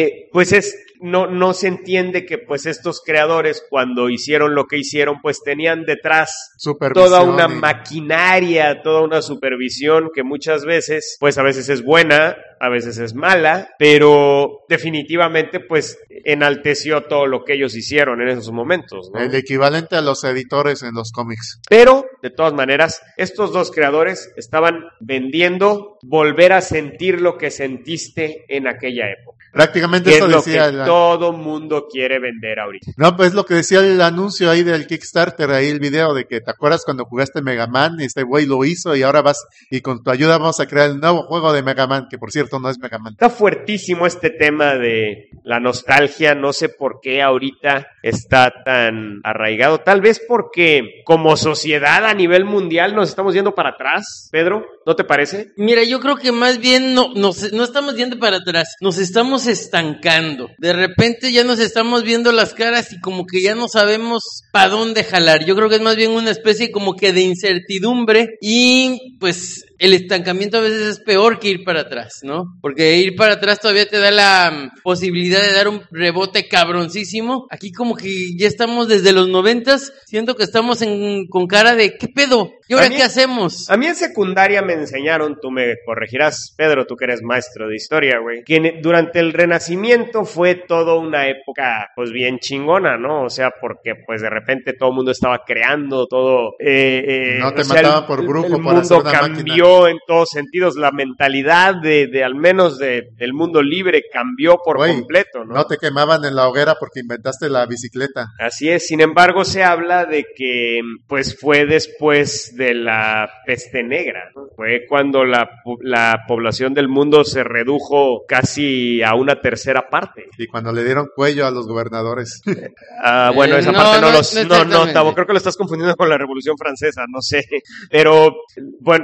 pues no se entiende que pues estos creadores, cuando hicieron lo que hicieron, pues tenían detrás toda una maquinaria, toda una supervisión que muchas veces, pues a veces es buena, a veces es mala, pero definitivamente pues enalteció todo lo que ellos hicieron en esos momentos, ¿no? El equivalente a los editores en los cómics. Pero, de todas maneras, estos dos creadores estaban vendiendo volver a sentir lo que sentiste en aquella época. Prácticamente Que eso es lo decía que todo mundo quiere vender ahorita. No, pues lo que decía el anuncio ahí del Kickstarter, ahí el video de que te acuerdas cuando jugaste Mega Man, este güey lo hizo y ahora vas y con tu ayuda vamos a crear el nuevo juego de Mega Man, que por cierto no es Mega Man. Está fuertísimo este tema de la nostalgia, no sé por qué ahorita está tan arraigado, tal vez porque como sociedad a nivel mundial nos estamos yendo para atrás, Pedro, ¿no te parece? Mira, yo creo que más bien no estamos yendo para atrás, nos estamos estancando. De repente ya nos estamos viendo las caras y como que ya no sabemos para dónde jalar. Yo creo que es más bien una especie como que de incertidumbre y pues el estancamiento a veces es peor que ir para atrás, ¿no? Porque ir para atrás todavía te da la posibilidad de dar un rebote cabroncísimo. Aquí como que ya estamos desde los 90s, siento que estamos con cara de ¿qué pedo? ¿Y ahora qué hacemos? A mí en secundaria me enseñaron, tú me corregirás, Pedro, tú que eres maestro de historia, güey, que durante el Renacimiento fue toda una época, pues bien chingona, ¿no? O sea, porque pues de repente todo el mundo estaba creando, todo... no te mataban por brujo el por hacer mundo una cambió en todos sentidos, la mentalidad de al menos del mundo libre cambió por completo, ¿no? No te quemaban en la hoguera porque inventaste la bicicleta. Así es, sin embargo se habla de que pues fue después de la peste negra, ¿no? Fue cuando la población del mundo se redujo casi a una tercera parte. Y cuando le dieron cuello a los gobernadores. Bueno, esa parte no, Tavo, creo que lo estás confundiendo con la Revolución Francesa, no sé, pero bueno,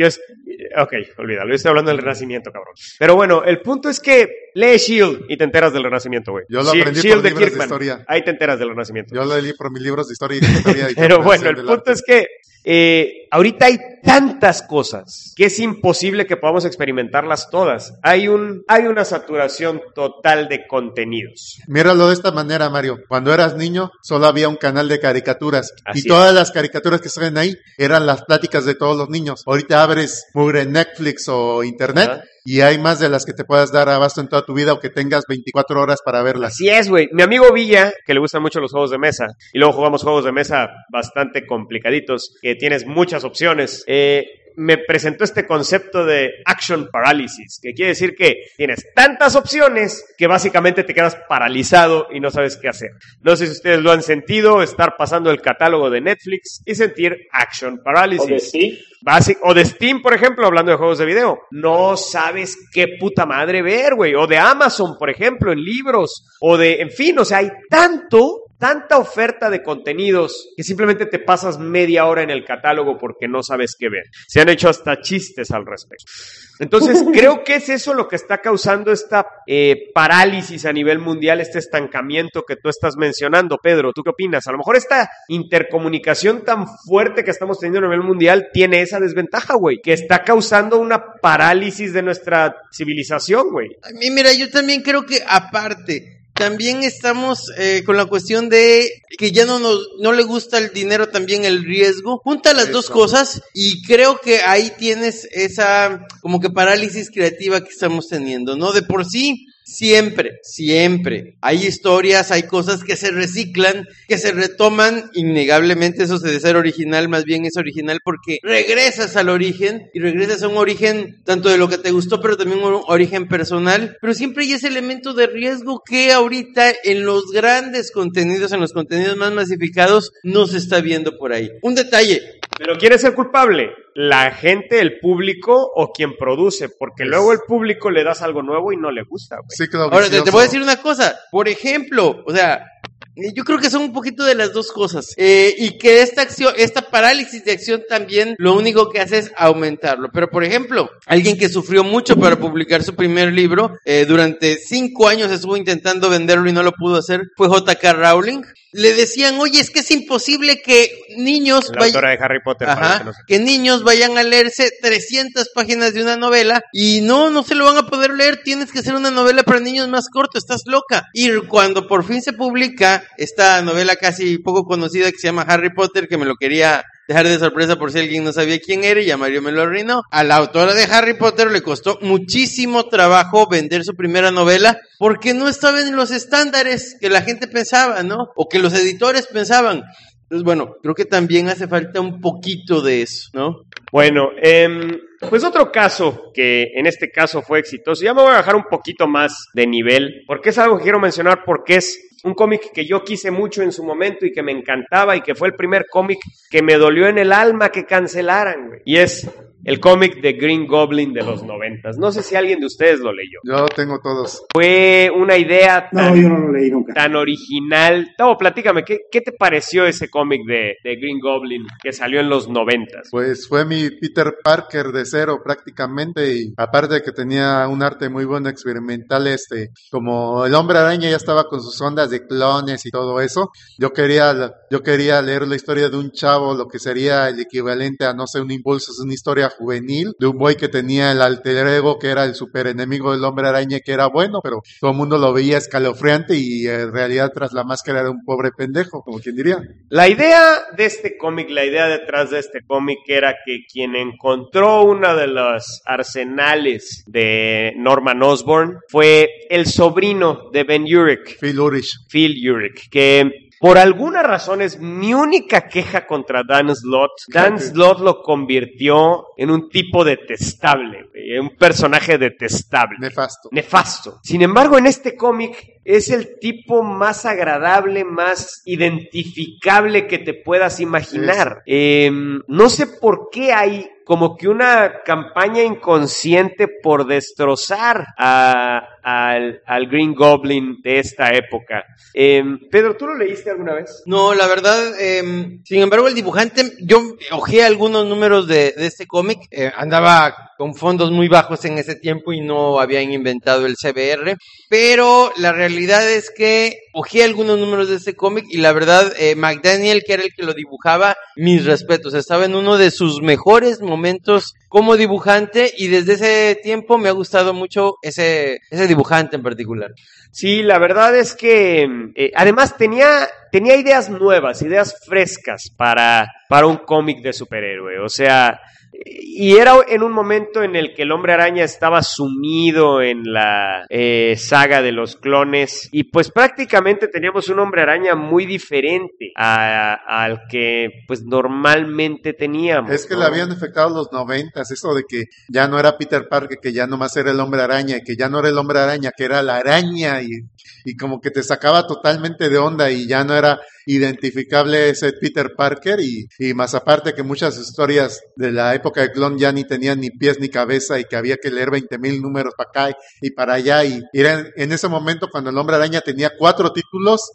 ok, olvídalo, yo estoy hablando del Renacimiento, cabrón. Pero bueno, el punto es que lee Shield y te enteras del Renacimiento, güey. Yo lo aprendí Shield por libros Kirkman, de historia. Ahí te enteras del Renacimiento. Yo lo leí por mis libros de historia y de historia. Pero bueno, el punto es que ahorita hay tantas cosas que es imposible que podamos experimentarlas todas. Hay una saturación total de contenidos. Míralo de esta manera, Mario. Cuando eras niño, solo había un canal de caricaturas. Así y todas las caricaturas que salen ahí eran las pláticas de todos los niños. Ahorita abres mugre Netflix o Internet. Ajá. y hay más de las que te puedas dar abasto en toda tu vida o que tengas 24 horas para verlas. Así es, güey. Mi amigo Villa, que le gustan mucho los juegos de mesa, y luego jugamos juegos de mesa bastante complicaditos, que tienes muchas opciones, me presentó este concepto de action paralysis, que quiere decir que tienes tantas opciones que básicamente te quedas paralizado y no sabes qué hacer. No sé si ustedes lo han sentido, estar pasando el catálogo de Netflix y sentir action paralysis. O de Steam, por ejemplo, hablando de juegos de video. No sabes qué puta madre ver, güey. O de Amazon, por ejemplo, en libros. O de, en fin, o sea, hay tanta oferta de contenidos que simplemente te pasas media hora en el catálogo porque no sabes qué ver. Se han hecho hasta chistes al respecto. Entonces, creo que es eso lo que está causando esta parálisis a nivel mundial, este estancamiento que tú estás mencionando, Pedro. ¿Tú qué opinas? A lo mejor esta intercomunicación tan fuerte que estamos teniendo a nivel mundial tiene esa desventaja, güey, que está causando una parálisis de nuestra civilización, güey. Mira, yo también creo que aparte... También estamos con la cuestión de que ya no le gusta el dinero, también el riesgo. Junta las dos cosas y creo que ahí tienes esa como que parálisis creativa que estamos teniendo, ¿no? De por sí, siempre hay historias, hay cosas que se reciclan, que se retoman, innegablemente eso de ser original, más bien es original porque regresas al origen y regresas a un origen tanto de lo que te gustó, pero también un origen personal, pero siempre hay ese elemento de riesgo que ahorita en los grandes contenidos, en los contenidos más masificados, no se está viendo por ahí. Un detalle. ¿Pero quién es el culpable? ¿La gente, el público o quien produce? Porque luego el público le das algo nuevo y no le gusta, güey. Sí, claro. Ahora, te voy a decir una cosa. Por ejemplo, o sea, yo creo que son un poquito de las dos cosas. Y que esta parálisis de acción también lo único que hace es aumentarlo. Pero, por ejemplo, alguien que sufrió mucho para publicar su primer libro, durante 5 años estuvo intentando venderlo y no lo pudo hacer, fue J.K. Rowling. Le decían, oye, es que es imposible que niños la autora de Harry Potter. Que niños vayan a leerse 300 páginas de una novela y no se lo van a poder leer, tienes que hacer una novela para niños más corto, estás loca. Y cuando por fin se publica esta novela casi poco conocida que se llama Harry Potter, que me lo quería dejar de sorpresa por si alguien no sabía quién era y ya Mario me lo arruinó. A la autora de Harry Potter le costó muchísimo trabajo vender su primera novela porque no estaba en los estándares que la gente pensaba, ¿no? O que los editores pensaban. Entonces, bueno, creo que también hace falta un poquito de eso, ¿no? Bueno, pues otro caso que en este caso fue exitoso. Ya me voy a bajar un poquito más de nivel porque es algo que quiero mencionar porque es un cómic que yo quise mucho en su momento y que me encantaba y que fue el primer cómic que me dolió en el alma que cancelaran, güey. Y es el cómic de Green Goblin de los 90. No sé si alguien de ustedes lo leyó. Yo tengo todos. Fue una idea No, yo no lo leí nunca. tan original. Tavo, platícame, ¿qué te pareció ese cómic de Green Goblin que salió en los 90? Pues fue mi Peter Parker de cero prácticamente, y aparte de que tenía un arte muy bueno experimental, como el Hombre Araña ya estaba con sus ondas de clones y todo eso, yo quería leer la historia de un chavo, lo que sería el equivalente a, no sé, un Impulso, es una historia juvenil de un güey que tenía el alter ego que era el super enemigo del Hombre Araña, que era bueno, pero todo el mundo lo veía escalofriante y en realidad tras la máscara era un pobre pendejo, como quien diría. La idea de este cómic, la idea detrás de este cómic era que quien encontró una de los arsenales de Norman Osborn fue el sobrino de Ben Urich, Phil Urich, que por alguna razón es mi única queja contra Dan Slott. Dan Slott lo convirtió en un tipo detestable, un personaje detestable. Nefasto. Sin embargo, en este cómic es el tipo más agradable, más identificable que te puedas imaginar. No sé por qué hay como que una campaña inconsciente por destrozar al Green Goblin de esta época. Pedro, ¿tú lo leíste alguna vez? No, la verdad, sin embargo el dibujante, yo hojeé algunos números de este cómic, andaba con fondos muy bajos en ese tiempo y no habían inventado el CBR, pero la realidad es que hojeé algunos números de este cómic y la verdad, McDaniel, que era el que lo dibujaba, mis respetos, estaba en uno de sus mejores momentos como dibujante y desde ese tiempo me ha gustado mucho ese dibujante en particular. Sí, la verdad es que además tenía ideas nuevas, ideas frescas para un cómic de superhéroe. O sea, Y era en un momento en el que el Hombre Araña estaba sumido en la saga de los clones y pues prácticamente teníamos un Hombre Araña muy diferente al que pues normalmente teníamos. Es que ¿no? le habían afectado los 90s, eso de que ya no era Peter Parker, que ya nomás era el Hombre Araña, y que ya no era el Hombre Araña, que era la araña, y como que te sacaba totalmente de onda y ya no era identificable ese Peter Parker y más aparte que muchas historias de la época de clon ya ni tenían ni pies ni cabeza y que había que leer 20,000 números para acá y para allá y era en ese momento cuando el Hombre Araña tenía 4 títulos,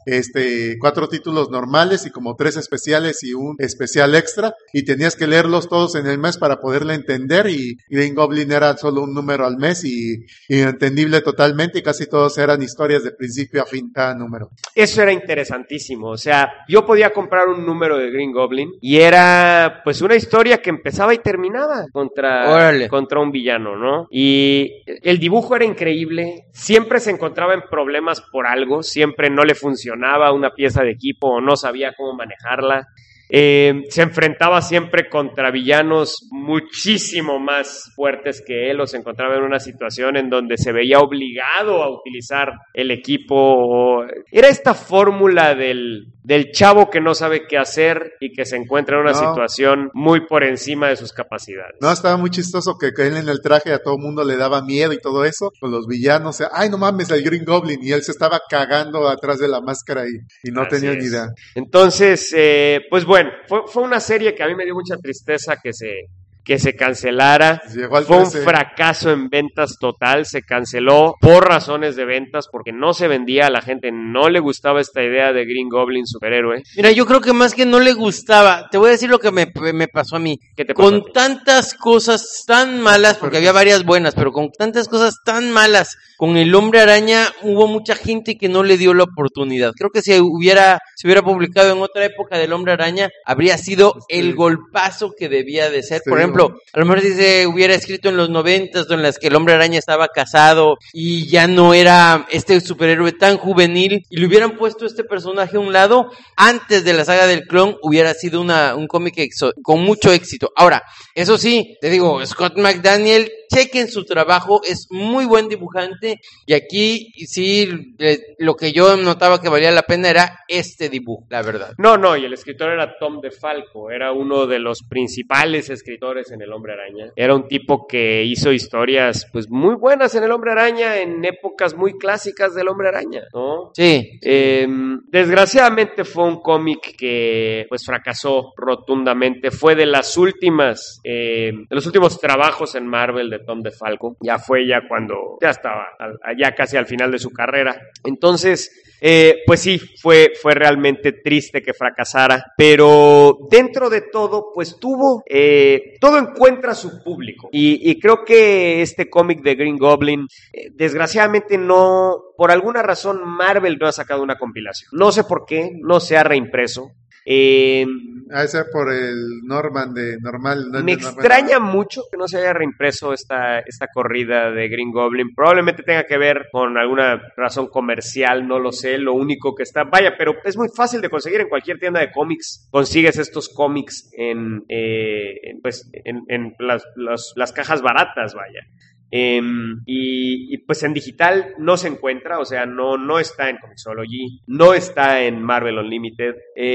4 títulos normales y como 3 especiales y un especial extra y tenías que leerlos todos en el mes para poderle entender y Green Goblin era solo un número al mes y entendible totalmente y casi todos eran historias de principio a fin cada número. Eso era interesantísimo, o sea, yo podía comprar un número de Green Goblin y era pues una historia que empezaba y terminaba contra un villano, ¿no? Y el dibujo era increíble, siempre se encontraba en problemas por algo, siempre no le funcionaba una pieza de equipo o no sabía cómo manejarla. Se enfrentaba siempre contra villanos muchísimo más fuertes que él, o se encontraba en una situación en donde se veía obligado a utilizar el equipo. Era esta fórmula del chavo que no sabe qué hacer y que se encuentra en una situación muy por encima de sus capacidades. No, estaba muy chistoso que él en el traje a todo mundo le daba miedo y todo eso, con los villanos, ay no mames, el Green Goblin, y él se estaba cagando atrás de la máscara y no tenía ni idea. Entonces, pues bueno, fue una serie que a mí me dio mucha tristeza que se cancelara. Fue un fracaso en ventas total, se canceló por razones de ventas, porque no se vendía, a la gente no le gustaba esta idea de Green Goblin superhéroe. Mira, yo creo que más que no le gustaba, te voy a decir lo que me pasó a mí. ¿Qué te pasó? Con tantas cosas tan malas, porque había varias buenas, pero con tantas cosas tan malas, con el Hombre Araña hubo mucha gente que no le dio la oportunidad. Creo que si se hubiera publicado en otra época del Hombre Araña, habría sido el golpazo que debía de ser. Por ejemplo, a lo mejor si se hubiera escrito en los 90s, en las que el Hombre Araña estaba casado y ya no era este superhéroe tan juvenil, y le hubieran puesto este personaje a un lado, antes de la saga del clon, hubiera sido un cómic con mucho éxito. Ahora, eso sí, te digo, Scott McDaniel, chequen su trabajo, es muy buen dibujante, y aquí sí, lo que yo notaba que valía la pena era este dibujo, la verdad. No, y el escritor era Tom DeFalco, era uno de los principales escritores en el Hombre Araña. Era un tipo que hizo historias pues muy buenas en el Hombre Araña, en épocas muy clásicas del Hombre Araña, ¿no? Sí. Desgraciadamente fue un cómic que pues fracasó rotundamente, fue de los últimos trabajos en Marvel de Tom DeFalco, ya cuando ya estaba ya casi al final de su carrera. Entonces, pues sí, fue realmente triste que fracasara, pero dentro de todo, pues todo encuentra su público, y creo que este cómic de Green Goblin, desgraciadamente no, por alguna razón Marvel no ha sacado una compilación, no sé por qué, no se ha reimpreso. Ese por el Norman de normal. Me extraña mucho que no se haya reimpreso esta corrida de Green Goblin. Probablemente tenga que ver con alguna razón comercial, no lo sé. Lo único que está, pero es muy fácil de conseguir en cualquier tienda de cómics. Consigues estos cómics en las cajas baratas, vaya. Y pues en digital no se encuentra, o sea, no está en Comixology, no está en Marvel Unlimited.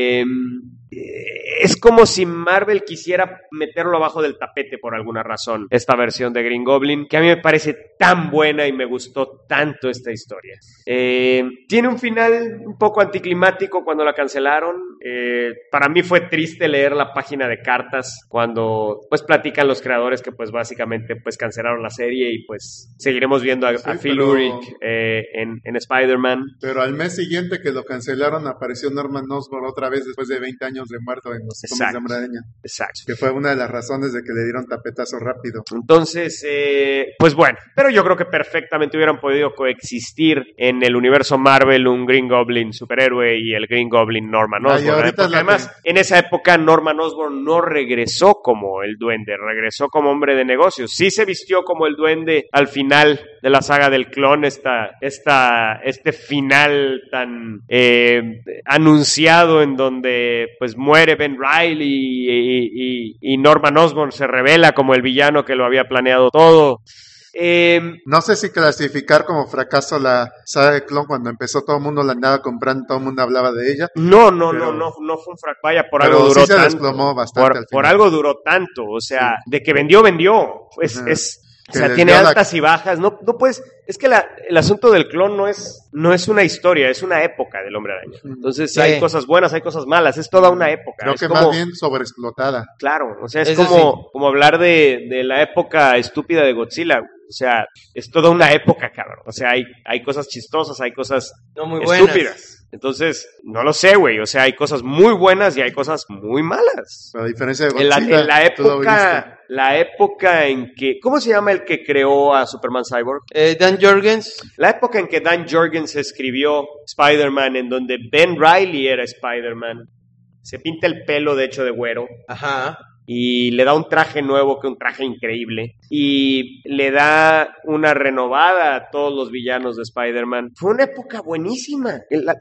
Es como si Marvel quisiera meterlo abajo del tapete por alguna razón, esta versión de Green Goblin, que a mí me parece tan buena y me gustó tanto esta historia. Tiene un final un poco anticlimático cuando la cancelaron. Para mí fue triste leer la página de cartas cuando pues platican los creadores que pues básicamente pues cancelaron la serie, y pues seguiremos viendo a Phil Urich en Spider-Man. Pero al mes siguiente que lo cancelaron apareció Norman Osborn otra vez después de 20 años de muerto en los cómics de Hombre Araña. Exacto. Que fue una de las razones de que le dieron tapetazo rápido. Entonces, pues bueno, pero yo creo que perfectamente hubieran podido coexistir en el universo Marvel un Green Goblin superhéroe y el Green Goblin Norman Osborn. Porque además, en esa época Norman Osborn no regresó como el Duende, regresó como hombre de negocios. Sí se vistió como el Duende al final la saga del clon, este final tan anunciado en donde pues muere Ben Reilly y Norman Osborn se revela como el villano que lo había planeado todo. No sé si clasificar como fracaso la saga de Clon. Cuando empezó todo el mundo la andaba comprando, todo el mundo hablaba de ella. No fue un fracaso. Vaya, por pero algo duró sí se tanto. desplomó bastante al Por final. algo duró tanto, o sea, de que vendió. O Que sea, les tiene dio altas y bajas. No puedes. Es que el asunto del clon no es una historia, es una época del Hombre Araña. Entonces Sí. hay cosas buenas, hay cosas malas. Es toda una época. Creo es que como, más bien sobreexplotada. claro, o sea, es Eso como hablar de la época estúpida de Godzilla. O sea, es toda una época, cabrón. O sea, hay cosas chistosas, hay cosas No muy buenas. estúpidas. Entonces, no lo sé, güey. O sea, hay cosas muy buenas y hay cosas muy malas. A diferencia de En Godzilla. la época en que... ¿Cómo se llama el que creó a Superman Cyborg? Dan Jorgens. La época en que Dan Jorgens escribió Spider-Man, en donde Ben Reilly era Spider-Man. Se pinta el pelo, de hecho, de güero. Ajá. Y le da un traje nuevo, que un traje increíble. Y le da una renovada a todos los villanos de Spider-Man. Fue una época buenísima.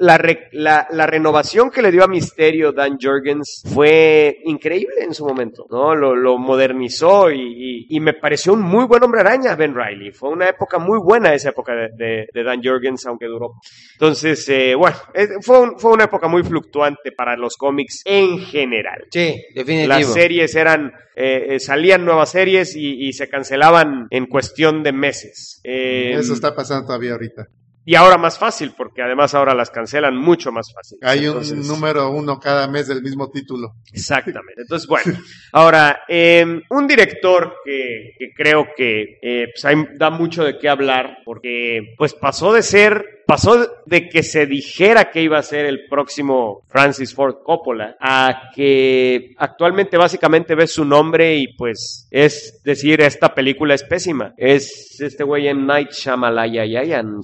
La renovación que le dio a Mysterio Dan Jorgens fue increíble en su momento, ¿no? Lo modernizó y me pareció un muy buen Hombre Araña, Ben Reilly. Fue una época muy buena esa época de Dan Jorgens, aunque duró. Entonces, bueno, fue una época muy fluctuante para los cómics en general. Sí, definitivo. Las series salían nuevas series y se cancelaban en cuestión de meses. Eso está pasando todavía ahorita. Y ahora más fácil, porque además ahora las cancelan mucho más fácil. Hay Entonces, un número 1 cada mes del mismo título. Exactamente. Entonces, bueno, ahora, un director que creo que pues da mucho de qué hablar, porque pues pasó de que se dijera que iba a ser el próximo Francis Ford Coppola a que actualmente básicamente ves su nombre y pues es decir, esta película es pésima. Es este güey M. Night Shyamalan,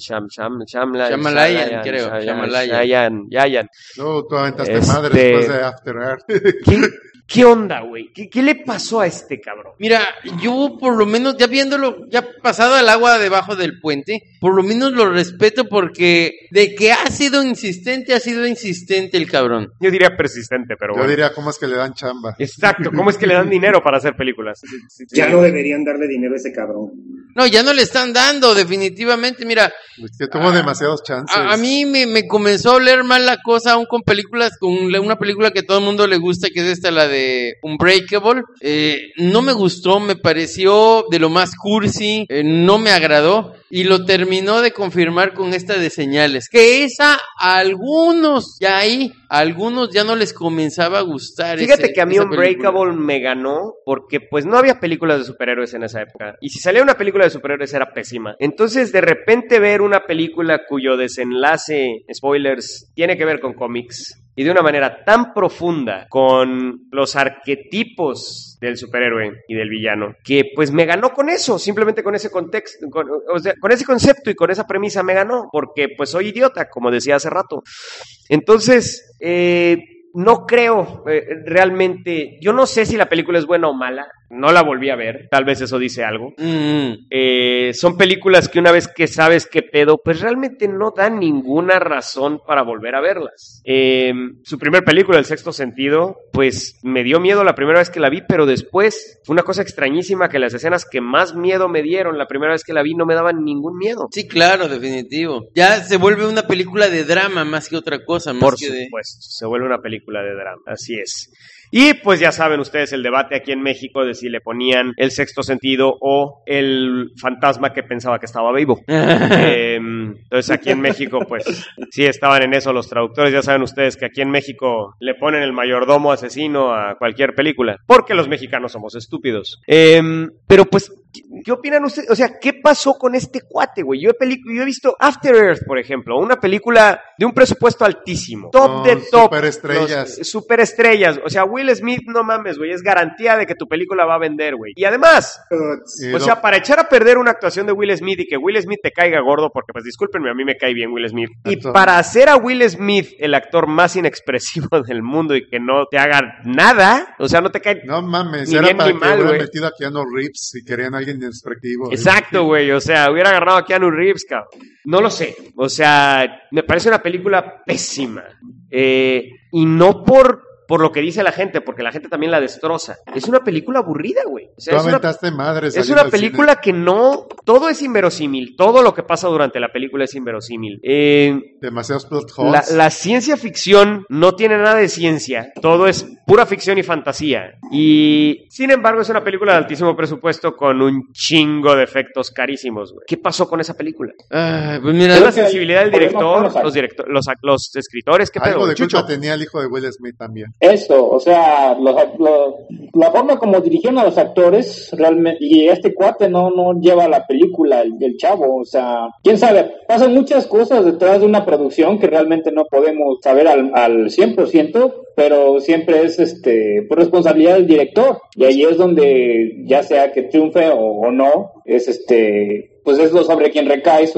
Shyamalan. No, tú aventaste Este- madre después de After Earth. ¿Qué onda, güey? ¿Qué le pasó a este cabrón? Mira, yo por lo menos, ya viéndolo, ya pasado al agua debajo del puente, por lo menos lo respeto porque de que ha sido insistente el cabrón. Yo diría persistente, pero Yo bueno. diría, ¿cómo es que le dan chamba? Exacto, ¿cómo es que le dan dinero para hacer películas? Ya no deberían darle dinero a ese cabrón. No, ya no le están dando, definitivamente. Mira, Es que tuvo demasiados chances. a mí me comenzó a oler mal la cosa aún con películas, con una película que a todo el mundo le gusta, que es esta, la de Unbreakable. No me gustó, me pareció de lo más cursi, no me agradó. Y lo terminó de confirmar con esta de Señales, que esa a algunos ya no les comenzaba a gustar. Fíjate que a mí esa película. Unbreakable me ganó porque pues no había películas de superhéroes en esa época. Y si salía una película de superhéroes era pésima. Entonces de repente ver una película cuyo desenlace, spoilers, tiene que ver con cómics y de una manera tan profunda con los arquetipos del superhéroe y del villano, que pues me ganó con eso, simplemente con ese contexto, con ese concepto y con esa premisa me ganó, porque pues soy idiota, como decía hace rato. Entonces, no creo realmente, yo no sé si la película es buena o mala, no la volví a ver, tal vez eso dice algo. Son películas que una vez que sabes qué pedo, pues realmente no dan ninguna razón para volver a verlas. Su primer película, El Sexto Sentido, pues me dio miedo la primera vez que la vi, pero después fue una cosa extrañísima que las escenas que más miedo me dieron la primera vez que la vi no me daban ningún miedo. Sí, claro, definitivo. Ya se vuelve una película de drama más que otra cosa. Más Por que de... supuesto, se vuelve una película de drama, así es. Y pues ya saben ustedes el debate aquí en México de si le ponían El Sexto Sentido o el fantasma que pensaba que estaba vivo. Entonces aquí en México pues sí estaban en eso los traductores. Ya saben ustedes que aquí en México le ponen el mayordomo asesino a cualquier película porque los mexicanos somos estúpidos. Pero pues, ¿qué opinan ustedes? O sea, ¿qué pasó con este cuate, güey? Yo he visto After Earth, por ejemplo, una película de un presupuesto altísimo. Top de Con top. superestrellas. Superestrellas. O sea, Will Smith, no mames, güey, es garantía de que tu película va a vender, güey. Y además, Y o sea, para echar a perder una actuación de Will Smith y que Will Smith te caiga gordo, porque pues discúlpenme, a mí me cae bien Will Smith. Y Exacto. para hacer a Will Smith el actor más inexpresivo del mundo y que no te haga nada, o sea, no te cae... No mames, Ni era bien para ni que mal, hubieran güey. metido a Keanu Reeves si querían a alguien introspectivo. Exacto, güey, o sea, hubiera agarrado a Keanu Reeves, cabrón. No lo sé, o sea, me parece una película pésima. Y no por lo que dice la gente, porque la gente también la destroza. Es una película aburrida, güey. O sea, Tú es una, aventaste madre es saliendo una al película que no... Todo es inverosímil, todo lo que pasa durante la película es inverosímil. cine. Demasiados plot La, holes. la ciencia ficción no tiene nada de ciencia, todo es pura ficción y fantasía. Y sin embargo es una película de altísimo presupuesto con un chingo de efectos carísimos, güey. ¿Qué pasó con esa película? Pues mira, ¿Es la que hay sensibilidad del problemas con director, los escritores? ¿Qué pedo? Algo de Chucho? culpa tenía el hijo de Will Smith también. Esto, o sea, la forma como dirigieron a los actores realmente, y este cuate no lleva la película, el chavo, o sea, quién sabe, pasan muchas cosas detrás de una producción que realmente no podemos saber al 100%, pero siempre es por responsabilidad del director, y ahí es donde ya sea que triunfe o no, es pues es lo sobre quien recae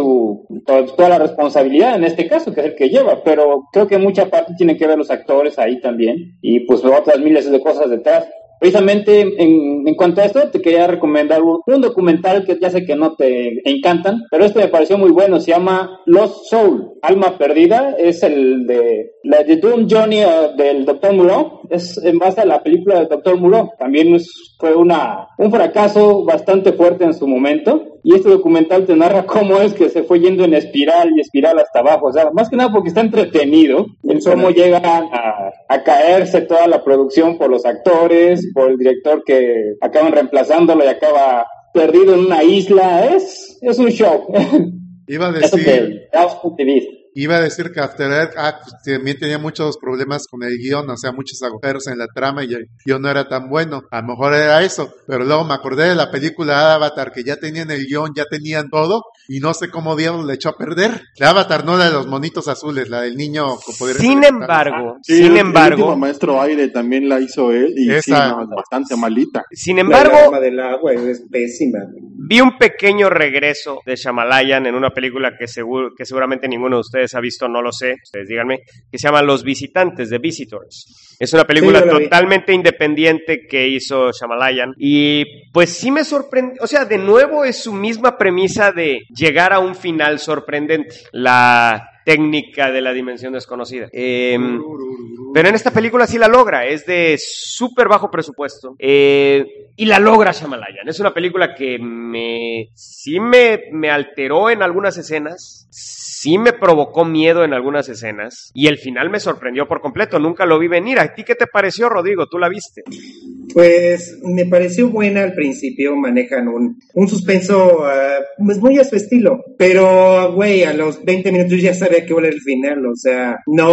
toda la responsabilidad en este caso, que es el que lleva, pero creo que mucha parte tienen que ver los actores ahí también, y pues otras miles de cosas detrás. Precisamente en cuanto a esto, te quería recomendar un documental que ya sé que no te encantan, pero me pareció muy bueno, se llama Lost Soul, Alma Perdida, es el de la de Doom Journey del Dr. Moreau, es en base a la película del Dr. Moreau, también fue un fracaso bastante fuerte en su momento, y este documental te narra cómo es que se fue yendo en espiral y espiral hasta abajo, o sea, más que nada porque está entretenido, en cómo llega a caerse toda la producción por los actores, por el director que acaban reemplazándolo y acaba perdido en una isla, es un show. Iba a Eso decir, da su punto de vista. que After Earth pues, también tenía muchos problemas con el guión, o sea, muchos agujeros en la trama y el guión no era tan bueno. A lo mejor era eso, pero luego me acordé de la película Avatar, que ya tenían el guión, ya tenían todo, y no sé cómo diablos le echó a perder. La Avatar, no la de los monitos azules, la del niño con poderes Sin elementales. Sí, sin el embargo, último Maestro Aire también la hizo él y sí, Esa. no, es bastante malita. sin La embargo, Dama del agua es pésima. vi un pequeño regreso de Shyamalan en una película que seguramente ninguno de ustedes ha visto, no lo sé, ustedes díganme, que se llama Los Visitantes, The Visitors. Es una película Sí, yo la vi. totalmente independiente que hizo Shyamalan y pues sí me sorprendió, o sea, de nuevo es su misma premisa de llegar a un final sorprendente, la técnica de la dimensión desconocida. Pero en esta película sí la logra, es de súper bajo presupuesto y la logra Shyamalan. Es una película que sí me alteró en algunas escenas, sí me provocó miedo en algunas escenas y el final me sorprendió por completo, nunca lo vi venir. ¿A ti qué te pareció, Rodrigo? ¿Tú la viste? Pues me pareció buena al principio, manejan un suspenso pues muy a su estilo, pero güey, a los 20 minutos ya sabía que iba a ser el final, o sea,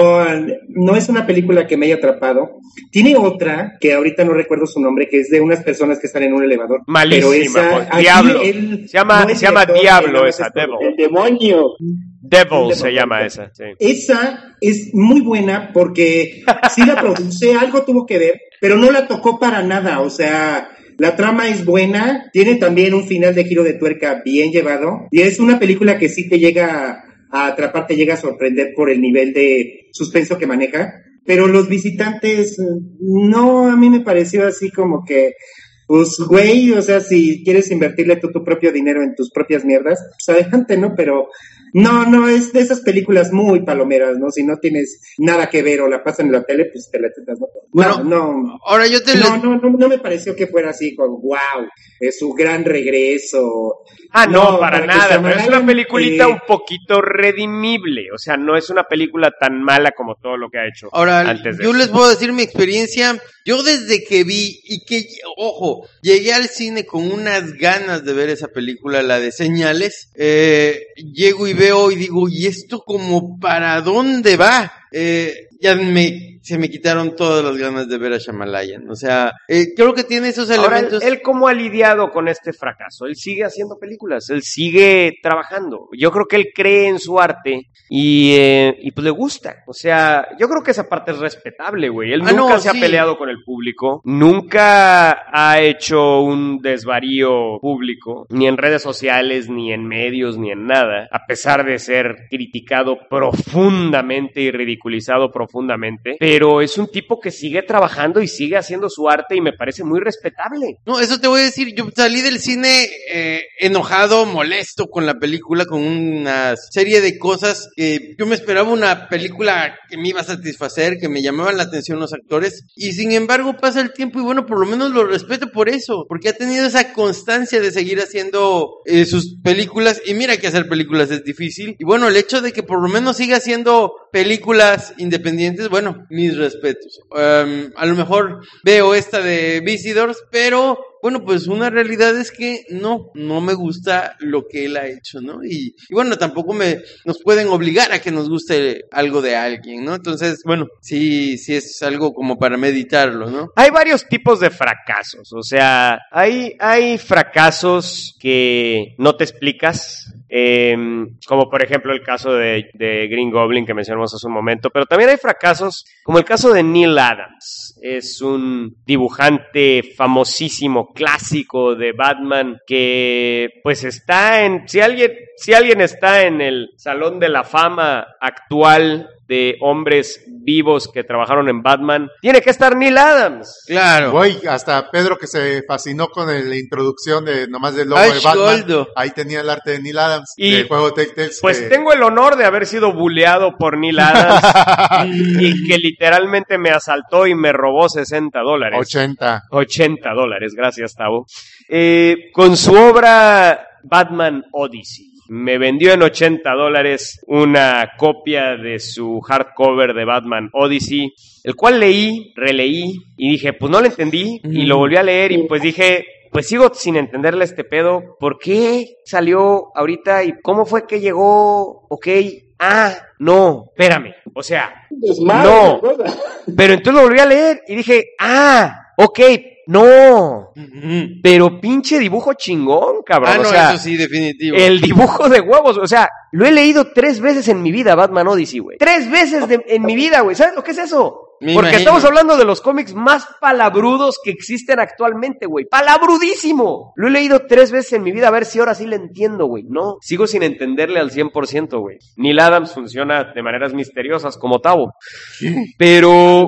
no es una película que me haya atrapado. Tiene otra, que ahorita no recuerdo su nombre, que es de unas personas que están en un elevador. Malísima, pero esa, pues, aquí Diablo. él Se llama no es Diablo director, esa, es Devil. El demonio. Devil se llama esa, sí. Esa es muy buena porque sí la produce, algo tuvo que ver, pero no la tocó para nada, o sea, la trama es buena, tiene también un final de giro de tuerca bien llevado, y es una película que sí te llega a atrapar, te llega a sorprender por el nivel de suspenso que maneja, pero Los Visitantes, no, a mí me pareció así como que, pues güey, o sea, si quieres invertirle tu propio dinero en tus propias mierdas, pues adelante, ¿no? Pero no, es de esas películas muy palomeras, ¿no? Si no tienes nada que ver o la pasan en la tele, pues te la chutas, ¿no? Bueno, No, ahora yo te no me pareció que fuera así como, wow, es su gran regreso. Ah, no, para que nada, pero es una Shyamalan, peliculita un poquito redimible, o sea, no es una película tan mala como todo lo que ha hecho Ahora, antes de yo eso. les puedo decir mi experiencia. Yo desde que vi y que, ojo, llegué al cine con unas ganas de ver esa película, la de Señales, llego y veo y digo, ¿y esto como para dónde va? ya se me quitaron todas las ganas de ver a Shyamalan. O sea, creo que tiene esos Ahora, elementos. ¿él cómo ha lidiado con este fracaso? Él sigue haciendo películas, él sigue trabajando. Yo creo que él cree en su arte y pues le gusta. O sea, yo creo que esa parte es respetable, güey. Él nunca se ha peleado con el público, nunca ha hecho un desvarío público, ni en redes sociales, ni en medios, ni en nada, a pesar de ser criticado profundamente y ridiculizado profundamente, pero es un tipo que sigue trabajando y sigue haciendo su arte y me parece muy respetable. No, eso te voy a decir, yo salí del cine enojado, molesto con la película, con una serie de cosas que yo me esperaba una película que me iba a satisfacer, que me llamaban la atención los actores, y sin embargo pasa el tiempo y bueno, por lo menos lo respeto por eso, porque ha tenido esa constancia de seguir haciendo sus películas, y mira que hacer películas es difícil, y bueno, el hecho de que por lo menos siga haciendo películas independientes, bueno, mis respetos. A lo mejor veo esta de Visitors, pero bueno, pues una realidad es que no me gusta lo que él ha hecho, ¿no? Y bueno, tampoco nos pueden obligar a que nos guste algo de alguien, ¿no? Entonces, bueno, sí es algo como para meditarlo, ¿no? Hay varios tipos de fracasos, o sea, hay fracasos que no te explicas, como por ejemplo el caso de Green Goblin que mencionamos hace un momento, pero también hay fracasos como el caso de Neil Adams. Es un dibujante famosísimo, clásico de Batman, que pues está si alguien está en el Salón de la Fama actual de hombres vivos que trabajaron en Batman, tiene que estar Neil Adams. Claro. Güey, hasta Pedro que se fascinó con la introducción de nomás del logo de Batman. Goldo. Ahí tenía el arte de Neil Adams, Y del juego Telltales. pues tengo el honor de haber sido buleado por Neil Adams y que literalmente me asaltó y me robó $60. 80. $80, gracias, Tavo. Con su obra Batman Odyssey. Me vendió en $80 una copia de su hardcover de Batman Odyssey, el cual releí y dije, pues no lo entendí, y lo volví a leer y pues dije, pues sigo sin entenderle este pedo. ¿Por qué salió ahorita y cómo fue que llegó? Ok, no, espérame, o sea, no, pero entonces lo volví a leer y dije, ok, no, pero pinche dibujo chingón, cabrón. No, o sea, eso sí, definitivo. El dibujo de huevos, o sea, lo he leído 3 veces en mi vida, Batman Odyssey, güey. 3 veces en mi vida, güey. ¿Sabes lo que es eso? Me Porque imagino. estamos hablando de los cómics más palabrudos que existen actualmente, güey. ¡Palabrudísimo! Lo he leído 3 veces en mi vida, a ver si ahora sí le entiendo, güey. No, sigo sin entenderle al 100%, güey. Neil Adams funciona de maneras misteriosas como Tavo. Pero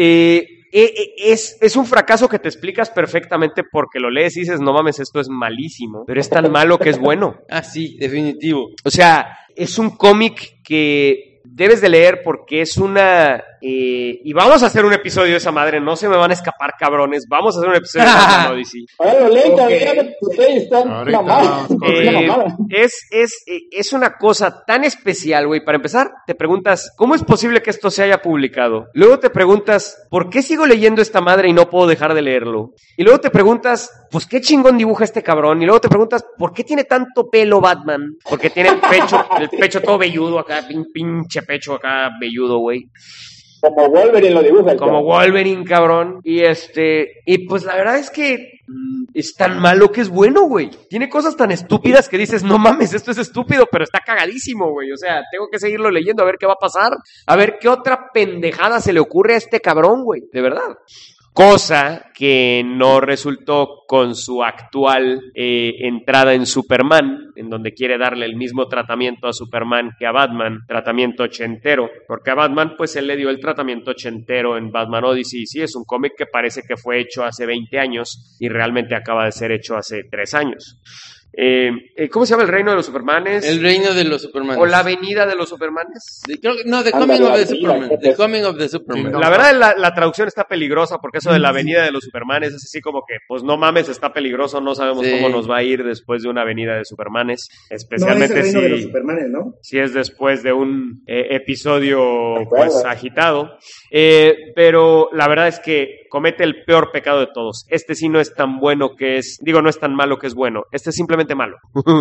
es un fracaso que te explicas perfectamente porque lo lees y dices, no mames, esto es malísimo, pero es tan malo que es bueno. Sí, definitivo. O sea, es un cómic que debes de leer porque es una... y vamos a hacer un episodio de esa madre, no se me van a escapar, cabrones. Vamos a hacer un episodio de Batman Odyssey. Ahora lo leen, Ok. ustedes están Ahorita mamadas. vamos con Una mamada. Es una cosa tan especial, güey. Para empezar, te preguntas, ¿cómo es posible que esto se haya publicado? Luego te preguntas, ¿por qué sigo leyendo esta madre y no puedo dejar de leerlo? Y luego te preguntas, pues qué chingón dibuja este cabrón. Y luego te preguntas, ¿por qué tiene tanto pelo Batman? Porque tiene el pecho todo velludo acá, pinche pecho acá velludo, güey. Como Wolverine lo dibuja. Como Wolverine, cabrón. Y pues la verdad es que es tan malo que es bueno, güey. Tiene cosas tan estúpidas que dices, no mames, esto es estúpido, pero está cagadísimo, güey. O sea, tengo que seguirlo leyendo a ver qué va a pasar. A ver qué otra pendejada se le ocurre a este cabrón, güey. De verdad. Cosa que no resultó con su actual entrada en Superman, en donde quiere darle el mismo tratamiento a Superman que a Batman, tratamiento ochentero, porque a Batman pues él le dio el tratamiento ochentero en Batman Odyssey. Sí, es un cómic que parece que fue hecho hace 20 años y realmente acaba de ser hecho hace 3 años. ¿Cómo se llama el reino de los Supermanes? El reino de los Supermanes. ¿O la avenida de los Supermanes? The Coming of the Superman. The Coming of the Superman. La verdad, la traducción está peligrosa porque eso de la avenida de los Supermanes es así como que, pues no mames, está peligroso, no sabemos cómo nos va a ir después de una avenida de Supermanes, especialmente no, es el reino de los Supermanes, ¿no? si es después de un episodio pues agitado. Pero la verdad es que comete el peor pecado de todos. Este sí no es tan bueno que es, no es tan malo que es bueno. Este simplemente simplemente malo.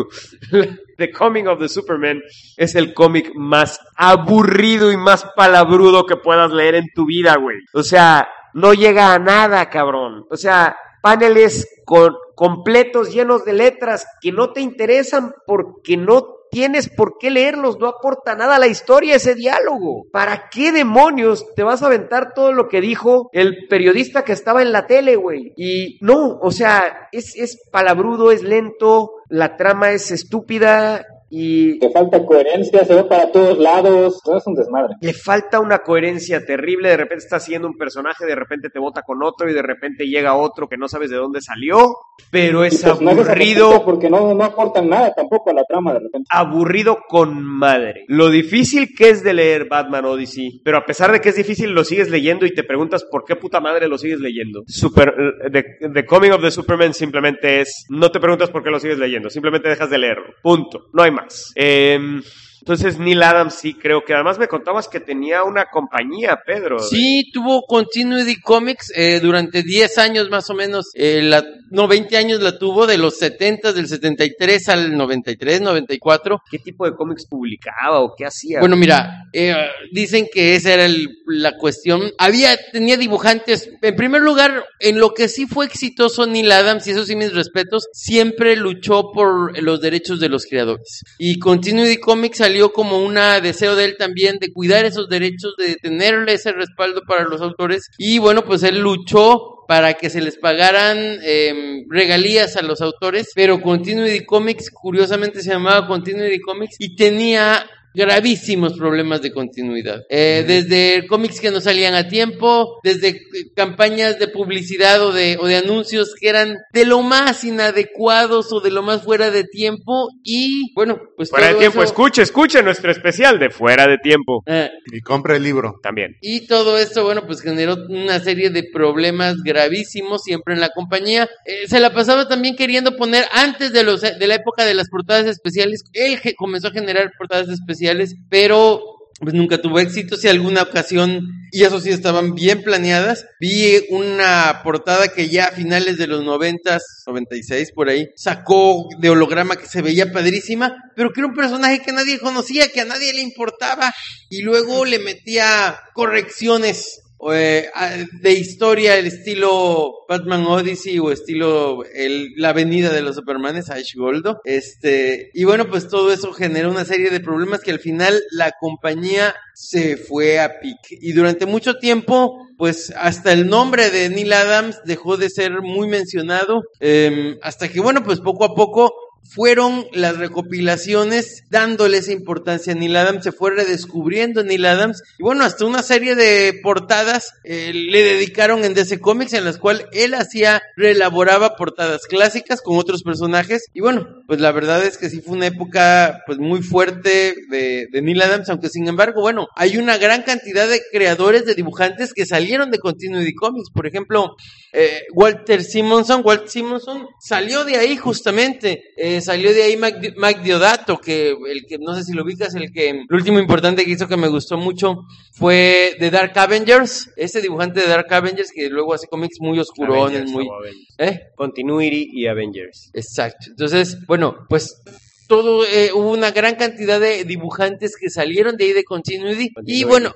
The Coming of the Superman es el cómic más aburrido y más palabrudo que puedas leer en tu vida, güey. O sea, no llega a nada, cabrón. O sea, paneles completos llenos de letras que no te interesan porque no tienes por qué leerlos, no aporta nada a la historia ese diálogo. ¿Para qué demonios te vas a aventar todo lo que dijo el periodista que estaba en la tele, güey? Y no, o sea, es palabrudo, es lento, la trama es estúpida y... Te falta coherencia, se ve para todos lados, todo es un desmadre. Le falta una coherencia terrible, de repente estás siguiendo un personaje, de repente te bota con otro y de repente llega otro que no sabes de dónde salió, pero es aburrido. Porque no aportan nada tampoco a la trama de repente. Aburrido con madre. Lo difícil que es de leer Batman Odyssey, pero a pesar de que es difícil lo sigues leyendo y te preguntas por qué puta madre lo sigues leyendo. The Coming of the Superman simplemente es, no te preguntas por qué lo sigues leyendo, simplemente dejas de leerlo, punto, no hay más. Entonces Neil Adams sí creo que además me contabas que tenía una compañía, Pedro. Sí, tuvo Continuity Comics durante 10 años más o menos, 20 años la tuvo, de los 70, del 73 al 93, 94. ¿Qué tipo de cómics publicaba o qué hacía? Bueno, mira, dicen que esa era la cuestión. Tenía dibujantes, en primer lugar, en lo que sí fue exitoso Neil Adams, y eso sí mis respetos, siempre luchó por los derechos de los creadores. Y Continuity Comics salió como un deseo de él también de cuidar esos derechos, de tenerle ese respaldo para los autores. Y bueno, pues él luchó para que se les pagaran regalías a los autores, pero Continuity Comics, curiosamente se llamaba Continuity Comics, y tenía gravísimos problemas de continuidad. Desde cómics que no salían a tiempo, desde campañas de publicidad o de anuncios que eran de lo más inadecuados o de lo más fuera de tiempo, y bueno, pues fuera todo de tiempo, eso, escuche nuestro especial de Fuera de Tiempo. Y compre el libro. También. Y todo esto, bueno, pues generó una serie de problemas gravísimos siempre en la compañía. Se la pasaba también queriendo poner, antes de la época de las portadas especiales, él comenzó a generar portadas especiales, pero pues nunca tuvo éxito. Si alguna ocasión, y eso sí estaban bien planeadas, vi una portada que ya a finales de los 90s, 96 por ahí, sacó de holograma que se veía padrísima, pero que era un personaje que nadie conocía, que a nadie le importaba, y luego le metía correcciones de historia, el estilo Batman Odyssey o estilo la avenida de los Supermanes, Ash Goldo, y bueno, pues todo eso generó una serie de problemas que al final la compañía se fue a pique, y durante mucho tiempo pues hasta el nombre de Neil Adams dejó de ser muy mencionado, hasta que bueno, pues poco a poco fueron las recopilaciones dándole esa importancia a Neil Adams, se fue redescubriendo Neil Adams, y bueno, hasta una serie de portadas le dedicaron en DC Comics, en las cuales él reelaboraba portadas clásicas con otros personajes, y bueno, pues la verdad es que sí fue una época pues muy fuerte de Neil Adams, aunque sin embargo, bueno, hay una gran cantidad de creadores, de dibujantes que salieron de Continuity Comics. Por ejemplo, Walt Simonson salió de ahí justamente, salió de ahí Mike Diodato, que no sé si lo ubicas, el último importante que hizo que me gustó mucho fue The Dark Avengers, ese dibujante de Dark Avengers que luego hace cómics muy oscurones, Continuity y Avengers. Exacto. Entonces, bueno, pues hubo una gran cantidad de dibujantes que salieron de ahí de Continuity. Y bueno,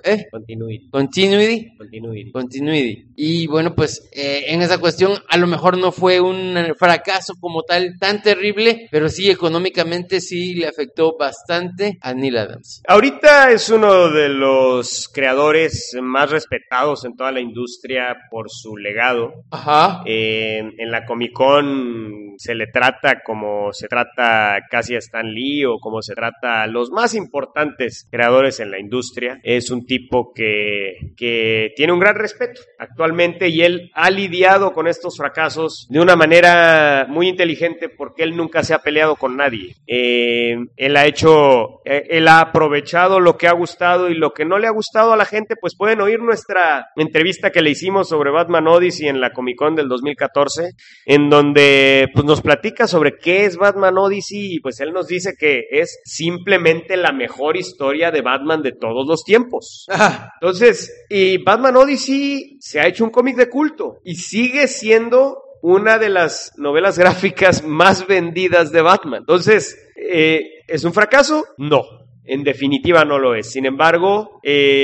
Continuity. Y bueno, pues en esa cuestión a lo mejor no fue un fracaso como tal tan terrible, pero sí económicamente sí le afectó bastante a Neil Adams. Ahorita es uno de los creadores más respetados en toda la industria por su legado. Ajá. En la Comic Con se le trata como se trata casi a Stan Lee o como se trata a los más importantes creadores en la industria. Es un tipo que tiene un gran respeto actualmente, y él ha lidiado con estos fracasos de una manera muy inteligente porque él nunca se ha peleado con nadie. Él ha aprovechado lo que ha gustado, y lo que no le ha gustado a la gente, pues pueden oír nuestra entrevista que le hicimos sobre Batman Odyssey en la Comic Con del 2014, en donde pues nos platica sobre qué es Batman Odyssey, y pues él nos dice que es simplemente la mejor historia de Batman de todos los tiempos. Entonces, y Batman Odyssey se ha hecho un cómic de culto y sigue siendo una de las novelas gráficas más vendidas de Batman. Entonces, ¿es un fracaso? No. En definitiva no lo es. Sin embargo,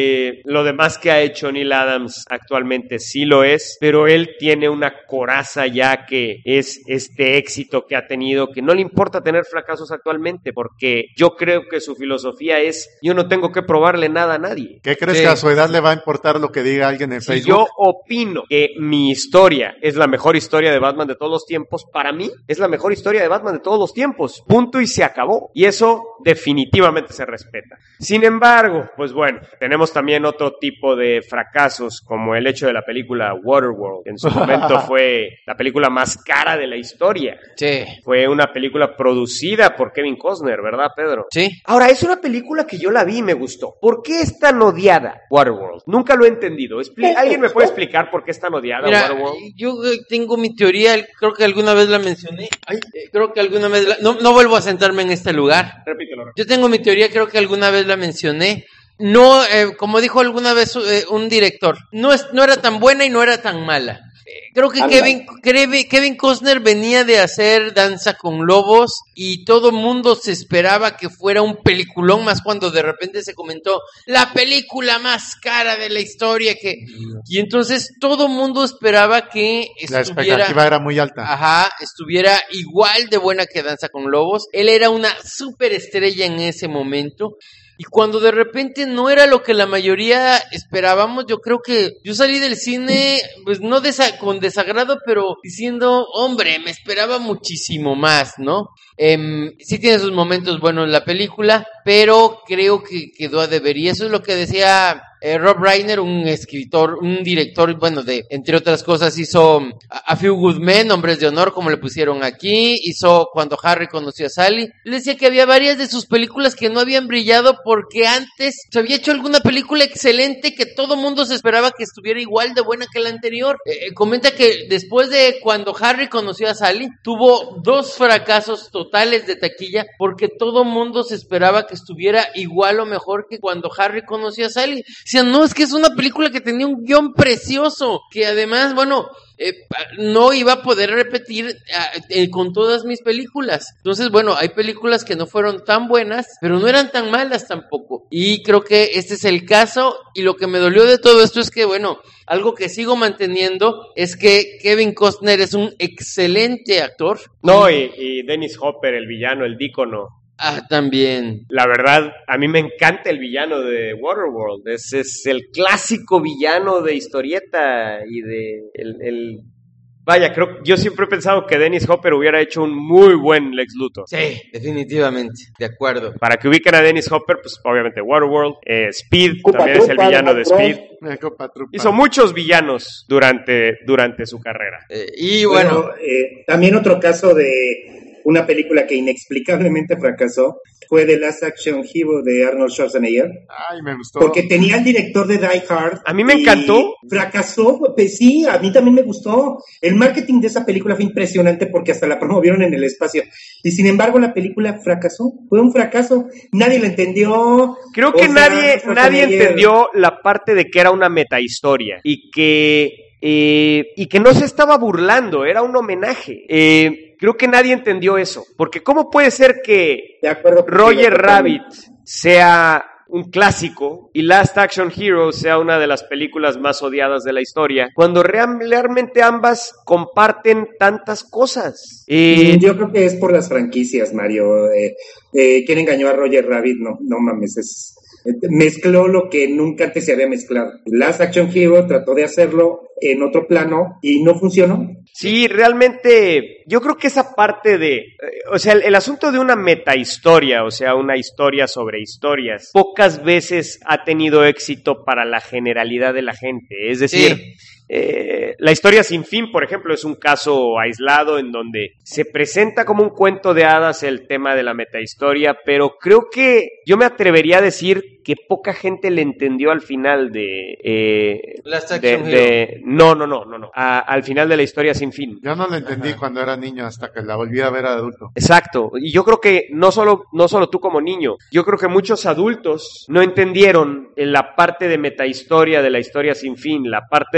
lo demás que ha hecho Neil Adams actualmente sí lo es, pero él tiene una coraza ya que es este éxito que ha tenido, que no le importa tener fracasos actualmente, porque yo creo que su filosofía es, yo no tengo que probarle nada a nadie. ¿Qué crees que a su edad le va a importar lo que diga alguien en Si Facebook? yo opino que mi historia es la mejor historia de Batman de todos los tiempos, para mí es la mejor historia de Batman de todos los tiempos. Punto y se acabó. Y eso definitivamente se respeta. Sin embargo, pues bueno, tenemos también otro tipo de fracasos, como el hecho de la película Waterworld, que en su momento fue la película más cara de la historia. Sí. Fue una película producida por Kevin Costner, ¿verdad, Pedro? Sí. Ahora, es una película que yo la vi y me gustó. ¿Por qué es tan odiada Waterworld? Nunca lo he entendido. ¿Alguien me puede explicar por qué es tan odiada Mira, Waterworld? yo tengo mi teoría, creo que alguna vez la mencioné. Creo que alguna vez no vuelvo a sentarme en este lugar. Repítelo. Yo tengo mi teoría, creo que alguna vez la mencioné. No, como dijo alguna vez un director, no era tan buena y no era tan mala. Creo que Kevin Costner venía de hacer Danza con Lobos y todo mundo se esperaba que fuera un peliculón, más cuando de repente se comentó la película más cara de la historia y entonces todo mundo esperaba que La expectativa era muy alta. Estuviera igual de buena que Danza con Lobos. Él era una superestrella en ese momento. Y cuando de repente no era lo que la mayoría esperábamos, yo creo que yo salí del cine, pues no con desagrado, pero diciendo, hombre, me esperaba muchísimo más, ¿no? Sí tiene sus momentos buenos la película, pero creo que quedó a deber. Y eso es lo que decía Rob Reiner, un escritor, un director, bueno, entre otras cosas, hizo A Few Good Men, Hombres de Honor, como le pusieron aquí, hizo Cuando Harry conoció a Sally. Él decía que había varias de sus películas que no habían brillado porque antes se había hecho alguna película excelente que todo mundo se esperaba que estuviera igual de buena que la anterior. Comenta que después de Cuando Harry conoció a Sally, tuvo 2 fracasos totales de taquilla porque todo mundo se esperaba que estuviera igual o mejor que Cuando Harry conoció a Sally. Decían, no, es que es una película que tenía un guión precioso, que además, bueno, no iba a poder repetir con todas mis películas. Entonces, bueno, hay películas que no fueron tan buenas, pero no eran tan malas tampoco. Y creo que este es el caso, y lo que me dolió de todo esto es que, bueno, algo que sigo manteniendo es que Kevin Costner es un excelente actor. No, y Dennis Hopper, el villano, el dícono. También. La verdad, a mí me encanta el villano de Waterworld. Es el clásico villano de historieta y de Vaya, yo siempre he pensado que Dennis Hopper hubiera hecho un muy buen Lex Luthor. Sí, definitivamente, de acuerdo. Para que ubiquen a Dennis Hopper, pues obviamente Waterworld, Speed, también es el villano de Speed. Hizo muchos villanos durante su carrera. Y bueno, también otro caso de una película que inexplicablemente fracasó fue The Last Action Hero de Arnold Schwarzenegger. Ay, me gustó. Porque tenía el director de Die Hard. A mí me encantó. Fracasó, pues sí, a mí también me gustó. El marketing de esa película fue impresionante porque hasta la promovieron en el espacio. Y sin embargo la película fracasó, fue un fracaso. Nadie la entendió. Creo que nadie entendió la parte de que era una metahistoria y que no se estaba burlando, era un homenaje. Creo que nadie entendió eso, porque ¿cómo puede ser que Roger Rabbit sea un clásico y Last Action Hero sea una de las películas más odiadas de la historia, cuando realmente ambas comparten tantas cosas? Yo creo que es por las franquicias, Mario. ¿Quién engañó a Roger Rabbit? No mames, mezcló lo que nunca antes se había mezclado. Last Action Hero trató de hacerlo en otro plano y no funcionó. Sí, realmente yo creo que esa parte o sea, el asunto de una metahistoria, o sea, una historia sobre historias, pocas veces ha tenido éxito para la generalidad de la gente. Es decir, sí. La historia sin fin, por ejemplo, es un caso aislado en donde se presenta como un cuento de hadas el tema de la metahistoria, pero creo que yo me atrevería a decir que poca gente le entendió al final al final de la historia sin fin. Yo no la entendí cuando era niño hasta que la volví a ver adulto. Exacto, y yo creo que no solo tú como niño, yo creo que muchos adultos no entendieron la parte de metahistoria de la historia sin fin, la parte de que la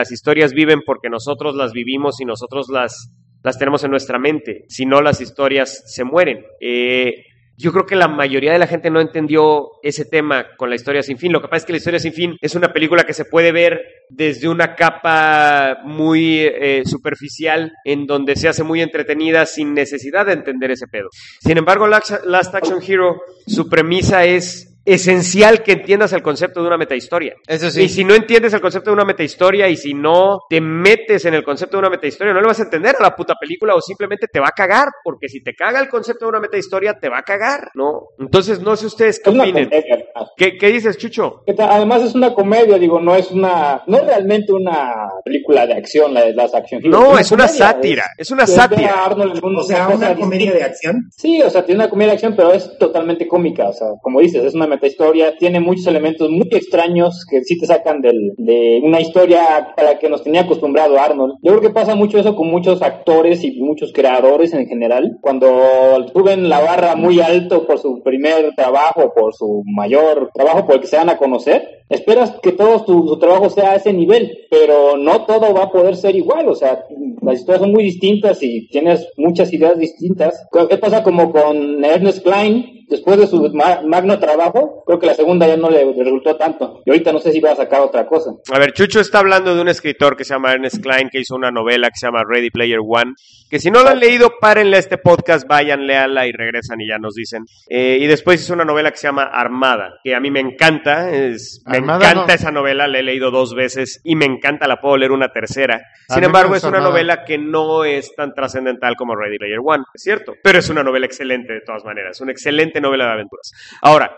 las historias viven porque nosotros las vivimos y nosotros las tenemos en nuestra mente. Si no, las historias se mueren. Yo creo que la mayoría de la gente no entendió ese tema con La Historia Sin Fin. Lo que pasa es que La Historia Sin Fin es una película que se puede ver desde una capa muy superficial, en donde se hace muy entretenida sin necesidad de entender ese pedo. Sin embargo, Last Action Hero, su premisa es esencial que entiendas el concepto de una metahistoria. Eso sí. Y si no entiendes el concepto de una metahistoria y si no te metes en el concepto de una metahistoria, no le vas a entender a la puta película o simplemente te va a cagar, porque si te caga el concepto de una metahistoria, te va a cagar, ¿no? Entonces, no sé ustedes qué opinen. ¿Qué dices, Chucho? Además es una comedia, digo, no es realmente una película de acción, la de Last Action Hero. No, es una sátira, es una sátira. O sea, una comedia de acción. Sí, o sea, tiene una comedia de acción, pero es totalmente cómica, o sea, como dices, es una historia, tiene muchos elementos muy extraños que sí te sacan de una historia para la que nos tenía acostumbrado Arnold. Yo creo que pasa mucho eso con muchos actores y muchos creadores en general, cuando suben la barra muy alto por su primer trabajo, por su mayor trabajo, por el que se van a conocer, esperas que todo su trabajo sea a ese nivel, pero no todo va a poder ser igual, o sea, las historias son muy distintas y tienes muchas ideas distintas. ¿Qué pasa como con Ernest Cline? Después de su magno trabajo, creo que la segunda ya no le resultó tanto. Y ahorita no sé si va a sacar otra cosa. A ver, Chucho está hablando de un escritor que se llama Ernest Cline, que hizo una novela que se llama Ready Player One, que si no la han leído, párenle a este podcast, vayan, léanla y regresan y ya nos dicen. Y después hizo una novela que se llama Armada, que a mí me encanta. Me encanta esa novela, la he leído 2 veces y me encanta, la puedo leer una tercera. Sin embargo, es una novela que no es tan trascendental como Ready Player One, es cierto, pero es una novela excelente de todas maneras, una excelente novela de aventuras. Ahora,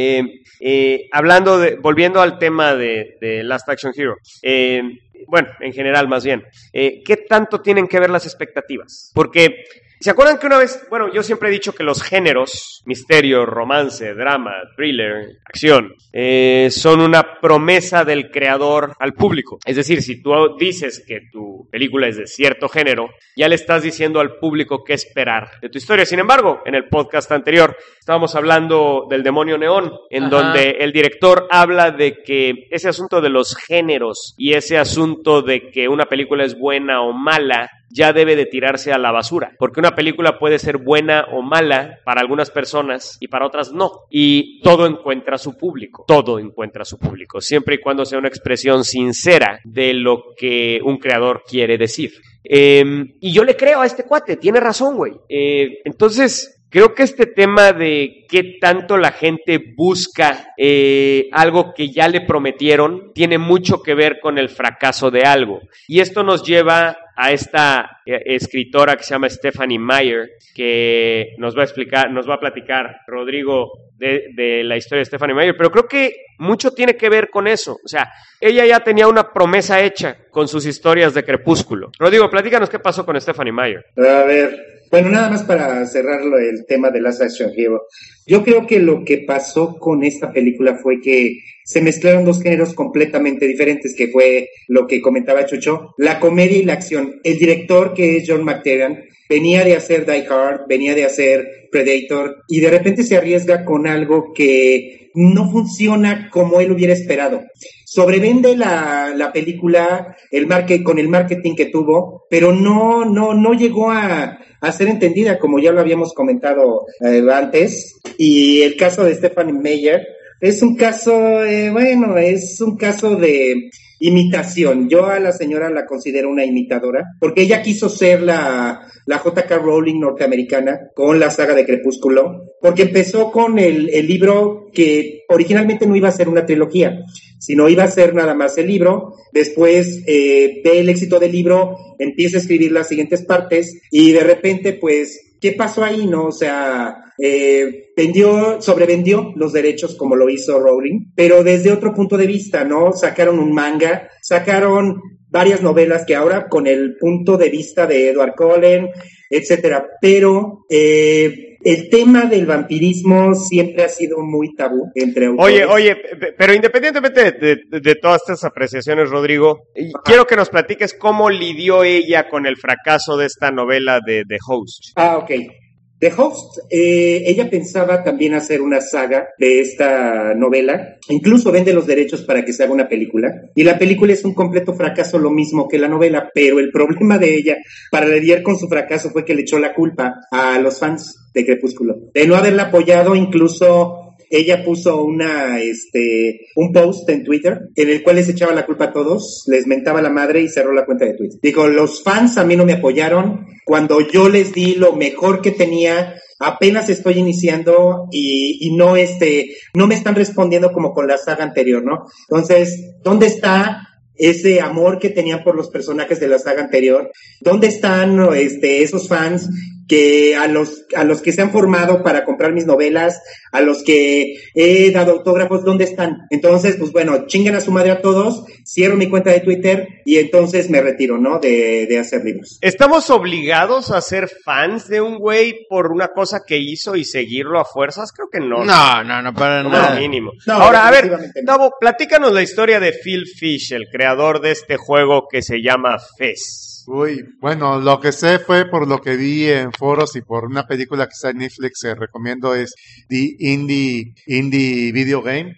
volviendo al tema de Last Action Hero, bueno, en general más bien, ¿qué tanto tienen que ver las expectativas? Porque, ¿se acuerdan que una vez, bueno, yo siempre he dicho que los géneros, misterio, romance, drama, thriller, acción, son una promesa del creador al público? Es decir, si tú dices que tu película es de cierto género, ya le estás diciendo al público qué esperar de tu historia. Sin embargo, en el podcast anterior estábamos hablando del Demonio Neón, en donde el director habla de que ese asunto de los géneros y ese asunto de que una película es buena o mala ya debe de tirarse a la basura, porque una película puede ser buena o mala para algunas personas y para otras no, y todo encuentra su público, siempre y cuando sea una expresión sincera de lo que un creador quiere decir. Y yo le creo a este cuate, tiene razón, güey. Entonces, creo que este tema de qué tanto la gente busca algo que ya le prometieron tiene mucho que ver con el fracaso de algo. Y esto nos lleva a esta escritora que se llama Stephanie Meyer, que nos va a platicar Rodrigo de la historia de Stephanie Meyer, pero creo que mucho tiene que ver con eso. O sea, ella ya tenía una promesa hecha con sus historias de Crepúsculo. Rodrigo, platícanos qué pasó con Stephanie Meyer. A ver, bueno, nada más para cerrar el tema de Last Action Hero. Yo creo que lo que pasó con esta película fue que se mezclaron 2 géneros completamente diferentes, que fue lo que comentaba Chucho, la comedia y la acción. El director, que es John McTiernan, venía de hacer Die Hard, venía de hacer Predator, y de repente se arriesga con algo que no funciona como él hubiera esperado. Sobrevende la película con el marketing que tuvo, pero no llegó a ser entendida, como ya lo habíamos comentado antes. Y el caso de Stephanie Meyer es un caso, es un caso de imitación. Yo a la señora la considero una imitadora, porque ella quiso ser la J.K. Rowling norteamericana con la saga de Crepúsculo, porque empezó con el libro que originalmente no iba a ser una trilogía, sino iba a ser nada más el libro. Después ve el éxito del libro, empieza a escribir las siguientes partes y de repente, pues, ¿qué pasó ahí, no? O sea, sobrevendió los derechos como lo hizo Rowling, pero desde otro punto de vista, ¿no? Sacaron un manga, sacaron varias novelas que ahora con el punto de vista de Edward Cullen, etcétera, pero el tema del vampirismo siempre ha sido muy tabú entre autores. Oye, pero independientemente de todas estas apreciaciones, Rodrigo, quiero que nos platiques cómo lidió ella con el fracaso de esta novela de The Host. Ok. The Host, ella pensaba también hacer una saga de esta novela, incluso vende los derechos para que se haga una película, y la película es un completo fracaso, lo mismo que la novela, pero el problema de ella para lidiar con su fracaso fue que le echó la culpa a los fans de Crepúsculo, de no haberla apoyado. Incluso ella puso un post en Twitter en el cual les echaba la culpa a todos, les mentaba la madre y cerró la cuenta de Twitter. Digo, los fans a mí no me apoyaron cuando yo les di lo mejor que tenía, apenas estoy iniciando y no me están respondiendo como con la saga anterior, ¿no? Entonces, ¿dónde está ese amor que tenían por los personajes de la saga anterior? ¿Dónde están esos fans que a los que se han formado para comprar mis novelas, a los que he dado autógrafos, ¿dónde están? Entonces, pues bueno, chinguen a su madre a todos, cierro mi cuenta de Twitter y entonces me retiro, ¿no? De hacer libros. ¿Estamos obligados a ser fans de un güey por una cosa que hizo y seguirlo a fuerzas? Creo que no. No, para Como nada. mínimo. No, Ahora, a ver, definitivamente no. Tavo, platícanos la historia de Phil Fish, el creador de este juego que se llama Fez. Uy, bueno, lo que sé fue por lo que vi en foros y por una película que está en Netflix, recomiendo, es The Indie Video Game.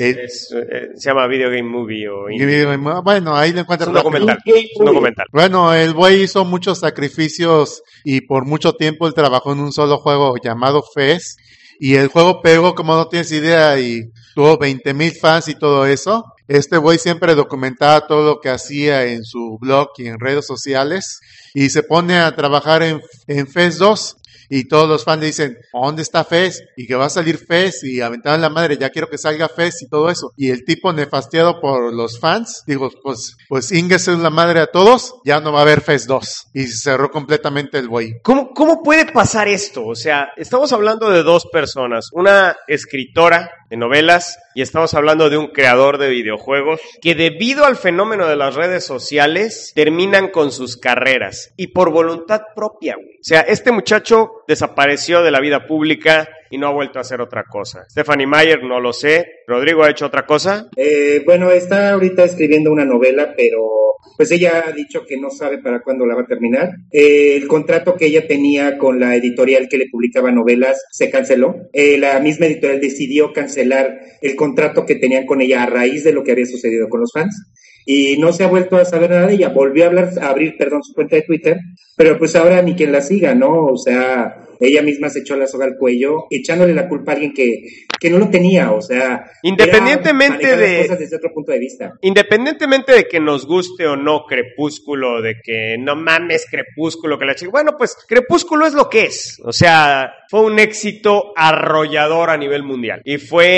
Se llama Video Game Movie o Video Game, bueno, ahí le es encuentras un rápido. documental. Es un documental. Bueno, el güey hizo muchos sacrificios y por mucho tiempo él trabajó en un solo juego llamado Fez, y el juego pegó como no tienes idea y tuvo 20,000 fans y todo eso. Este güey siempre documentaba todo lo que hacía en su blog y en redes sociales y se pone a trabajar en Fez 2. Y todos los fans le dicen, ¿dónde está Fez? Y que va a salir Fez, y aventaban la madre, ya quiero que salga Fez y todo eso. Y el tipo nefastiado por los fans, digo, pues ínguese la madre a todos, ya no va a haber Fez 2. Y se cerró completamente el güey. ¿Cómo puede pasar esto? O sea, estamos hablando de dos personas, una escritora de novelas y estamos hablando de un creador de videojuegos que debido al fenómeno de las redes sociales terminan con sus carreras y por voluntad propia, güey. O sea, este muchacho desapareció de la vida pública y no ha vuelto a hacer otra cosa. Stephanie Meyer, no lo sé. ¿Rodrigo ha hecho otra cosa? Bueno, está ahorita escribiendo una novela, pero pues ella ha dicho que no sabe para cuándo la va a terminar. El contrato que ella tenía con la editorial que le publicaba novelas se canceló. La misma editorial decidió cancelar el contrato que tenían con ella a raíz de lo que había sucedido con los fans. Y no se ha vuelto a saber nada de ella. Volvió a abrir su cuenta de Twitter, pero pues ahora ni quien la siga, ¿no? O sea, ella misma se echó la soga al cuello, echándole la culpa a alguien que no lo tenía, o sea, independientemente era manejar de las cosas desde otro punto de vista. Independientemente de que nos guste o no Crepúsculo, de que no mames Crepúsculo, que la chica, bueno, pues Crepúsculo es lo que es, o sea, fue un éxito arrollador a nivel mundial y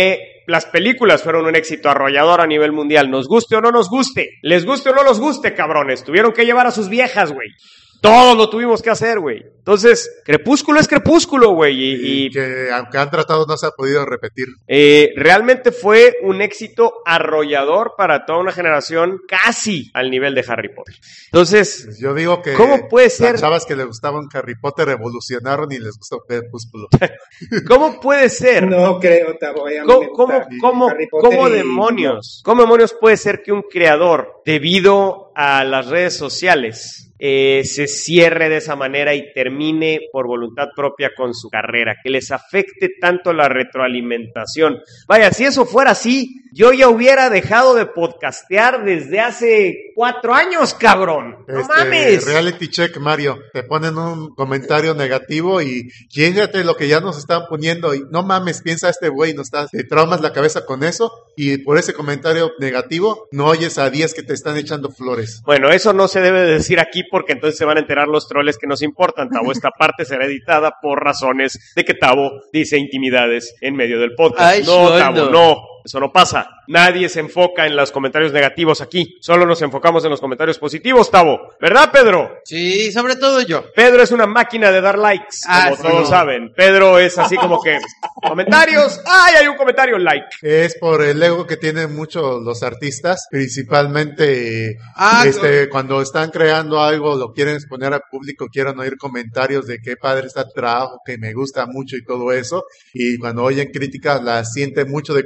las películas fueron un éxito arrollador a nivel mundial, nos guste o no nos guste, les guste o no los guste, cabrones, tuvieron que llevar a sus viejas, güey. Todos lo tuvimos que hacer, güey. Entonces, Crepúsculo es Crepúsculo, güey. Y que aunque han tratado no se ha podido repetir. Realmente fue un éxito arrollador para toda una generación casi al nivel de Harry Potter. Entonces, Pues yo digo que ¿cómo puede ser? las chavas que le gustaban Harry Potter evolucionaron y les gustó Crepúsculo. ¿Cómo puede ser? No creo, Tavo. ¿Cómo demonios? ¿Cómo demonios puede ser que un creador, debido a las redes sociales, se cierre de esa manera y termine por voluntad propia con su carrera, que les afecte tanto la retroalimentación? Vaya, si eso fuera así, yo ya hubiera dejado de podcastear desde hace 4 años, cabrón. ¡No mames! Reality check, Mario. Te ponen un comentario negativo y fíjate lo que ya nos están poniendo y no mames, piensa este güey, te traumas la cabeza con eso y por ese comentario negativo no oyes a 10 que te están echando flores. Bueno, eso no se debe decir aquí porque entonces se van a enterar los troles que nos importan, Tavo. Esta parte será editada por razones de que Tavo dice intimidades en medio del podcast. Ay, no, sueldo. Tavo, no. Eso no pasa. Nadie se enfoca en los comentarios negativos aquí. Solo nos enfocamos en los comentarios positivos, Tavo. ¿Verdad, Pedro? Sí, sobre todo yo. Pedro es una máquina de dar likes, como sí. todos saben. Pedro es así como que comentarios. ¡Ay, hay un comentario! Like. Es por el ego que tienen muchos los artistas, principalmente cuando están creando algo, lo quieren exponer al público, quieren oír comentarios de qué padre está tu trabajo, que me gusta mucho y todo eso, y cuando oyen críticas las sienten mucho de corazón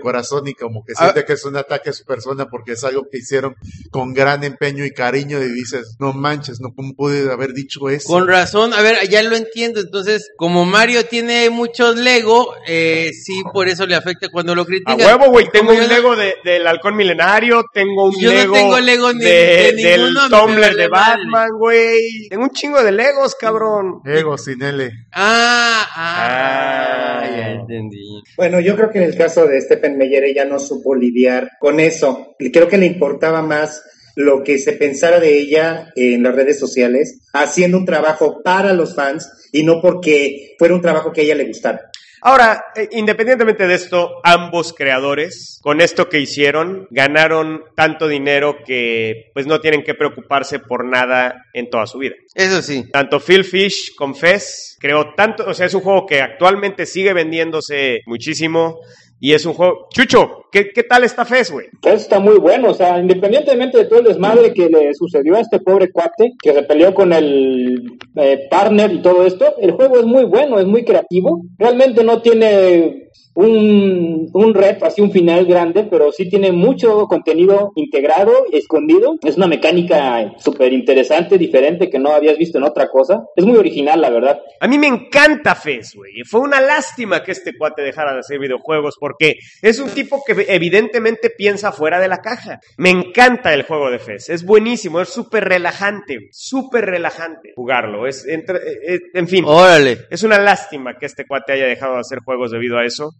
y como que siente que es un ataque a su persona porque es algo que hicieron con gran empeño y cariño y dices, no manches, no, ¿cómo pude haber dicho eso? Con razón, a ver, ya lo entiendo. Entonces, como Mario tiene muchos Lego, sí, por eso le afecta cuando lo A critican. huevo, güey, tengo Como un yo no- Lego del halcón milenario, tengo un Yo no Lego, tengo Lego ni de del ninguno, a mí me Tumblr vale de madre. Batman, güey. Tengo un chingo de Legos, cabrón. Ego sin L. Ya entendí. Bueno, yo creo que en el caso de Stephen Meyer ella no supo lidiar con eso. Creo que le importaba más lo que se pensara de ella en las redes sociales, haciendo un trabajo para los fans y no porque fuera un trabajo que a ella le gustara. Ahora, independientemente de esto, ambos creadores, con esto que hicieron, ganaron tanto dinero que pues no tienen que preocuparse por nada en toda su vida. Eso sí. Tanto Phil Fish con Fez creó tanto, o sea, es un juego que actualmente sigue vendiéndose muchísimo y es un juego... Chucho, ¿qué tal está Fez, güey? Fez está muy bueno, o sea, independientemente de todo el desmadre que le sucedió a este pobre cuate, que se peleó con el partner y todo esto, el juego es muy bueno, es muy creativo, realmente no tiene un rep, así un final grande, pero sí tiene mucho contenido integrado, escondido, es una mecánica súper interesante, diferente, que no habías visto en otra cosa, es muy original, la verdad. A mí me encanta Fez, güey. Fue una lástima que este cuate dejara de hacer videojuegos porque es un tipo que evidentemente piensa fuera de la caja. Me encanta el juego de Fez. Es buenísimo, es súper relajante, jugarlo. En fin, Órale. es una lástima que este cuate haya dejado de hacer juegos debido a eso.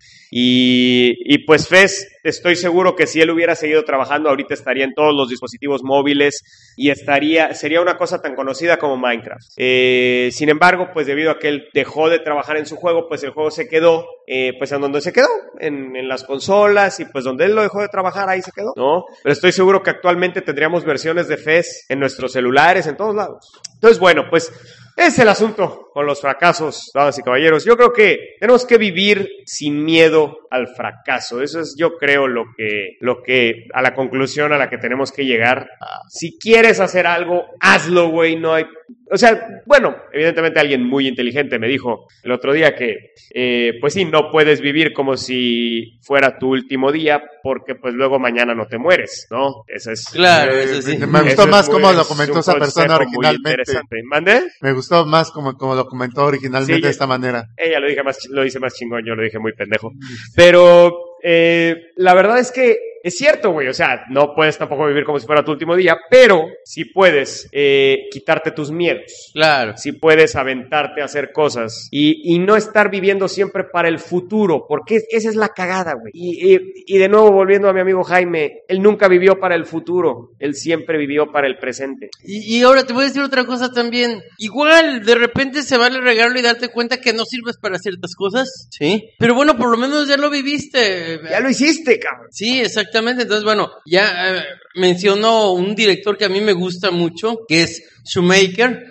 Y pues Fez, estoy seguro que si él hubiera seguido trabajando, ahorita estaría en todos los dispositivos móviles y sería una cosa tan conocida como Minecraft. Sin embargo, pues debido a que él dejó de trabajar en su juego, pues el juego se quedó, pues en donde se quedó, en las consolas, y pues donde él lo dejó de trabajar, ahí se quedó, ¿no? Pero estoy seguro que actualmente tendríamos versiones de Fez en nuestros celulares, en todos lados. Entonces, bueno, pues es el asunto con los fracasos, damas y caballeros. Yo creo que tenemos que vivir sin miedo al fracaso. Eso es, yo creo, lo que a la conclusión a la que tenemos que llegar. Si quieres hacer algo, hazlo, güey. No hay... O sea, bueno, evidentemente alguien muy inteligente me dijo el otro día que, pues sí, no puedes vivir como si fuera tu último día porque pues luego mañana no te mueres, ¿no? Eso es... Claro, eso sí. Me gustó Eso más es cómo lo es comentó un esa persona consejo muy originalmente. interesante. ¿Mande? Me gustó más como lo comentó originalmente Sí, de esta manera. Ella lo dice más chingón, yo lo dije muy pendejo. Pero la verdad es que es cierto, güey. O sea, no puedes tampoco vivir como si fuera tu último día, pero sí puedes quitarte tus miedos. Claro. Sí puedes aventarte a hacer cosas y no estar viviendo siempre para el futuro, porque esa es la cagada, güey. Y de nuevo, volviendo a mi amigo Jaime, él nunca vivió para el futuro, él siempre vivió para el presente. Y ahora te voy a decir otra cosa también. Igual, de repente se vale regarlo y darte cuenta que no sirves para ciertas cosas. Sí. Pero bueno, por lo menos ya lo viviste. Ya lo hiciste, cabrón. Sí, exactamente. Entonces, bueno, ya mencionó un director que a mí me gusta mucho, que es Shoemaker.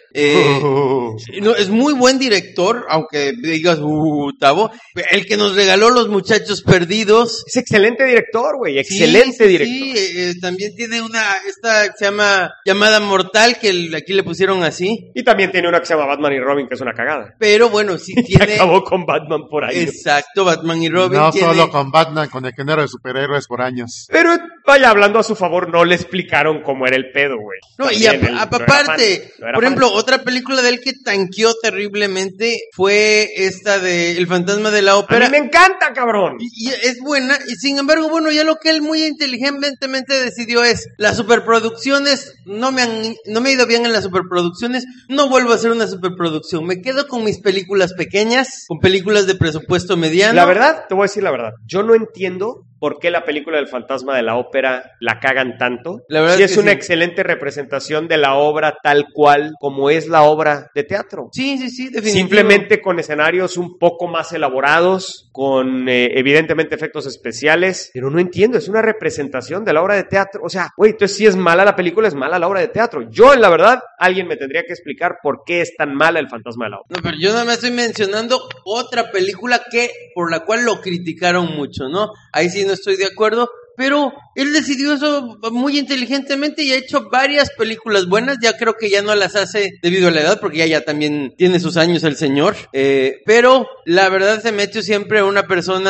No, es muy buen director, aunque digas, Tavo, el que nos regaló Los Muchachos Perdidos. Es excelente director, güey, excelente director. Sí, también tiene esta que se llama Llamada Mortal, que aquí le pusieron así. Y también tiene una que se llama Batman y Robin, que es una cagada. Pero bueno, sí Y tiene... acabó con Batman por ahí. Exacto, Batman y Robin. No tiene... solo con Batman, con el género de superhéroes por años. Pero vaya, hablando a su favor, no le explicaron cómo era el pedo, güey. No, y También él no era aparte, fan, no era por fan. ejemplo, otra película de él que tanqueó terriblemente fue esta de El Fantasma de la A Ópera. mí me encanta, cabrón. Y es buena, y sin embargo, bueno, ya lo que él muy inteligentemente decidió es, las superproducciones, no me ha ido bien en las superproducciones, no vuelvo a hacer una superproducción, me quedo con mis películas pequeñas, con películas de presupuesto mediano. La verdad, te voy a decir la verdad, yo no entiendo por qué la película del Fantasma de la Ópera la cagan tanto. La verdad sí es es que una sí. excelente representación de la obra tal cual como es la obra de teatro. Sí, definitivo. Simplemente con escenarios un poco más elaborados, con evidentemente efectos especiales, pero no entiendo, es una representación de la obra de teatro. O sea, güey, entonces si es mala la película, es mala la obra de teatro. Yo, en la verdad, alguien me tendría que explicar por qué es tan mala El Fantasma de la Ópera. No, pero yo nada más estoy mencionando otra película por la cual lo criticaron mucho, ¿no? Ahí sí no estoy de acuerdo, pero él decidió eso muy inteligentemente y ha hecho varias películas buenas. Ya creo que ya no las hace debido a la edad, porque ya también tiene sus años el señor. Pero la verdad se me ha hecho siempre una persona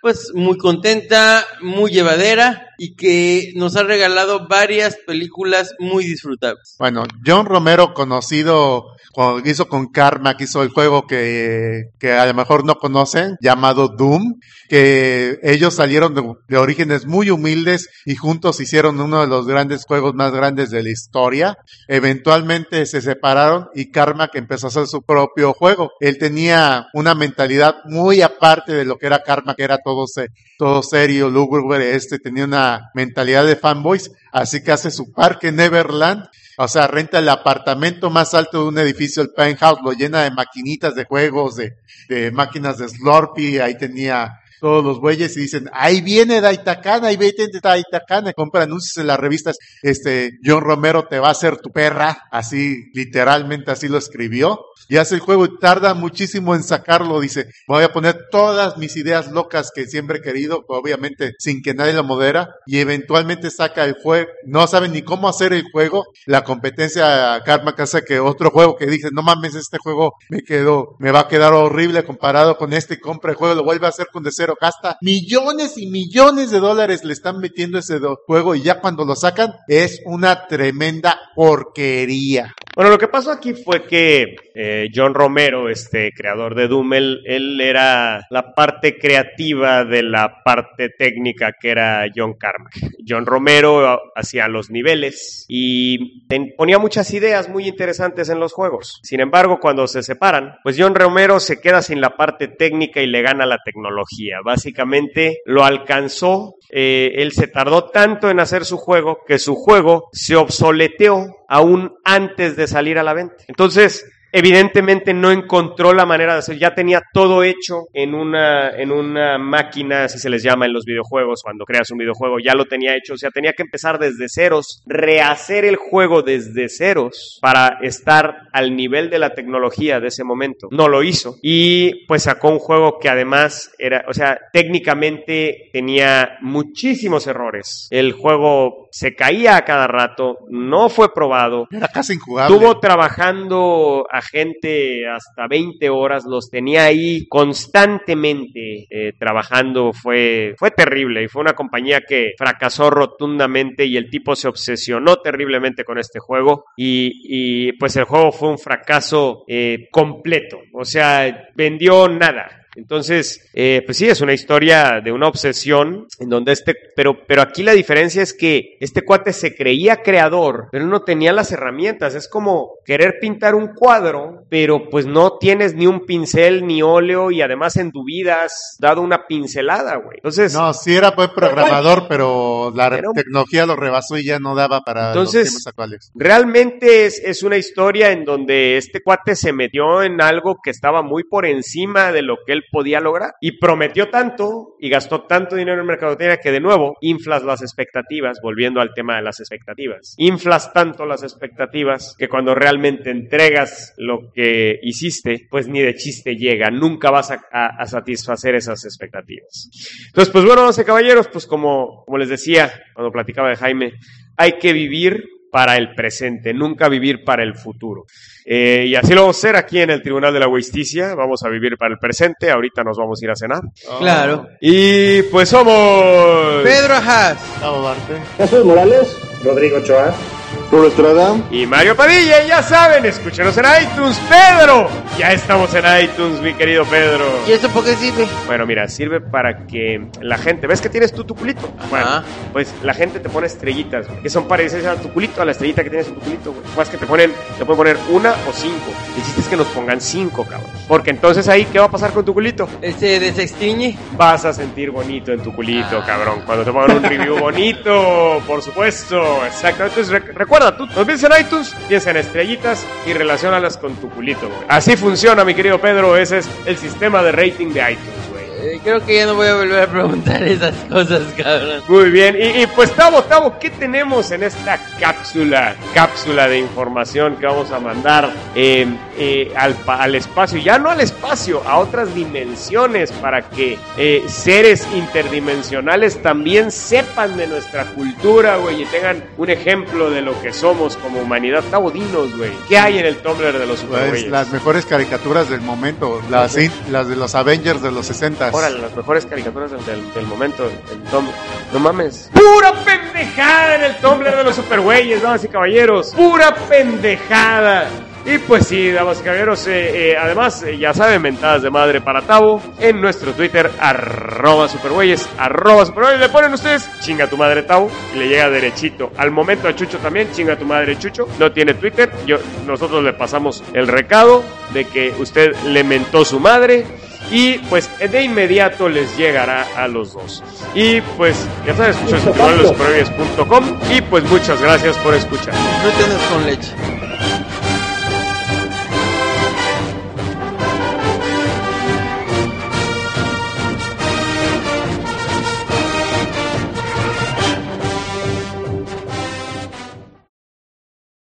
pues muy contenta, muy llevadera y que nos ha regalado varias películas muy disfrutables. Bueno, John Romero, conocido, hizo con Carmack, hizo el juego que a lo mejor no conocen, llamado Doom, que ellos salieron de orígenes muy humildes y juntos hicieron uno de los grandes juegos más grandes de la historia. Eventualmente se separaron y Carmack empezó a hacer su propio juego. Él tenía una mentalidad muy aparte de lo que era Carmack, que era todo serio, lúgubre, tenía una mentalidad de fanboys, así que hace su parque Neverland. O sea, renta el apartamento más alto de un edificio, el penthouse, lo llena de maquinitas de juegos, de máquinas de Slurpee, ahí tenía todos los güeyes y dicen, ahí viene Daitacana, ahí vete de Daitacana, compra anuncios en las revistas, John Romero te va a hacer tu perra, así, literalmente así lo escribió, y hace el juego y tarda muchísimo en sacarlo, dice, voy a poner todas mis ideas locas que siempre he querido, obviamente sin que nadie lo modera, y eventualmente saca el juego, no saben ni cómo hacer el juego, la competencia Carmack hace que otro juego que dice, no mames, este juego me va a quedar horrible comparado con compra el juego, lo vuelve a hacer con de cero, gasta millones y millones de dólares le están metiendo ese juego y ya cuando lo sacan es una tremenda porquería. Bueno, lo que pasó aquí fue que John Romero, creador de Doom, él era la parte creativa de la parte técnica que era John Carmack. John Romero hacía los niveles y ponía muchas ideas muy interesantes en los juegos. Sin embargo, cuando se separan, pues John Romero se queda sin la parte técnica y le gana la tecnología. Básicamente lo alcanzó, él se tardó tanto en hacer su juego que su juego se obsoleteó aún antes de salir a la venta. Entonces, evidentemente no encontró la manera de hacer, ya tenía todo hecho en una máquina, así se les llama en los videojuegos, cuando creas un videojuego, ya lo tenía hecho, o sea, tenía que empezar desde ceros, rehacer el juego desde ceros para estar al nivel de la tecnología de ese momento. No lo hizo y pues sacó un juego que además era, o sea, técnicamente tenía muchísimos errores. El juego se caía a cada rato, no fue probado. Era casi injugable. Estuvo trabajando a gente hasta 20 horas, los tenía ahí constantemente trabajando, fue terrible y fue una compañía que fracasó rotundamente y el tipo se obsesionó terriblemente con este juego y pues el juego fue un fracaso completo, o sea, vendió nada. Entonces, pues sí, es una historia de una obsesión en donde pero aquí la diferencia es que este cuate se creía creador, pero no tenía las herramientas. Es como querer pintar un cuadro, pero pues no tienes ni un pincel ni óleo y además en tu vida has dado una pincelada, güey. Entonces, no, sí era buen programador, pero la tecnología lo rebasó y ya no daba para los temas actuales. Realmente es una historia en donde este cuate se metió en algo que estaba muy por encima de lo que él podía lograr y prometió tanto y gastó tanto dinero en mercadotecnia que de nuevo inflas las expectativas, volviendo al tema de las expectativas. Inflas tanto las expectativas que cuando realmente entregas lo que hiciste, pues ni de chiste llega, nunca vas a satisfacer esas expectativas. Entonces, pues bueno, caballeros, pues como les decía cuando platicaba de Jaime, hay que vivir para el presente, nunca vivir para el futuro. Y así lo vamos a hacer aquí en el Tribunal de la Justicia. Vamos a vivir para el presente. Ahorita nos vamos a ir a cenar. Claro. Y pues somos Pedro Ajaz, Jesús Morales, Rodrigo Ochoa, Puro Estrada y Mario Padilla. Y ya saben, escúchenos en iTunes. Pedro, ya estamos en iTunes, mi querido Pedro. ¿y esto por qué sirve? Bueno, mira, sirve para que la gente, ¿ves que tienes tú tu culito? Bueno, pues la gente te pone estrellitas, güey, que son parecidas a tu culito, a la estrellita que tienes en tu culito, güey. Más que te pueden poner 1 o 5. El chiste es que nos pongan 5, cabrón. Porque entonces ahí, ¿qué va a pasar con tu culito? ¿Se desextiñe? Vas a sentir bonito en tu culito, cabrón. Cuando te pongan un review bonito, por supuesto. Exactamente. Entonces, recuerda, tú nos piensas en iTunes, piensa en estrellitas y relaciónalas con tu culito, güey. Así funciona, mi querido Pedro. Ese es el sistema de rating de iTunes, güey. Creo que ya no voy a volver a preguntar esas cosas, cabrón. Muy bien, y pues Tavo, ¿qué tenemos en esta cápsula de información que vamos a mandar al espacio? Ya no al espacio, a otras dimensiones, para que seres interdimensionales también sepan de nuestra cultura, güey, y tengan un ejemplo de lo que somos como humanidad. Tavo, dinos, güey, ¿qué hay en el Tumblr de los Pues las mejores caricaturas del momento, las de los Avengers de los 60. Órale, las mejores caricaturas del momento en Tumblr. No mames. ¡Pura pendejada en el Tumblr de los supergüeyes, damas y caballeros! ¡Pura pendejada! Y pues sí, damas y caballeros, además, ya saben, mentadas de madre para Tavo en nuestro Twitter, @supergüeyes, @supergüeyes. Le ponen ustedes, chinga tu madre Tavo, y le llega derechito. Al momento a Chucho también, chinga tu madre Chucho, no tiene Twitter. Nosotros le pasamos el recado de que usted le mentó su madre. Y pues de inmediato les llegará a los dos. Y pues ya sabes, escuchas en supergüeyes.com. Y pues muchas gracias por escuchar. No tenés con leche.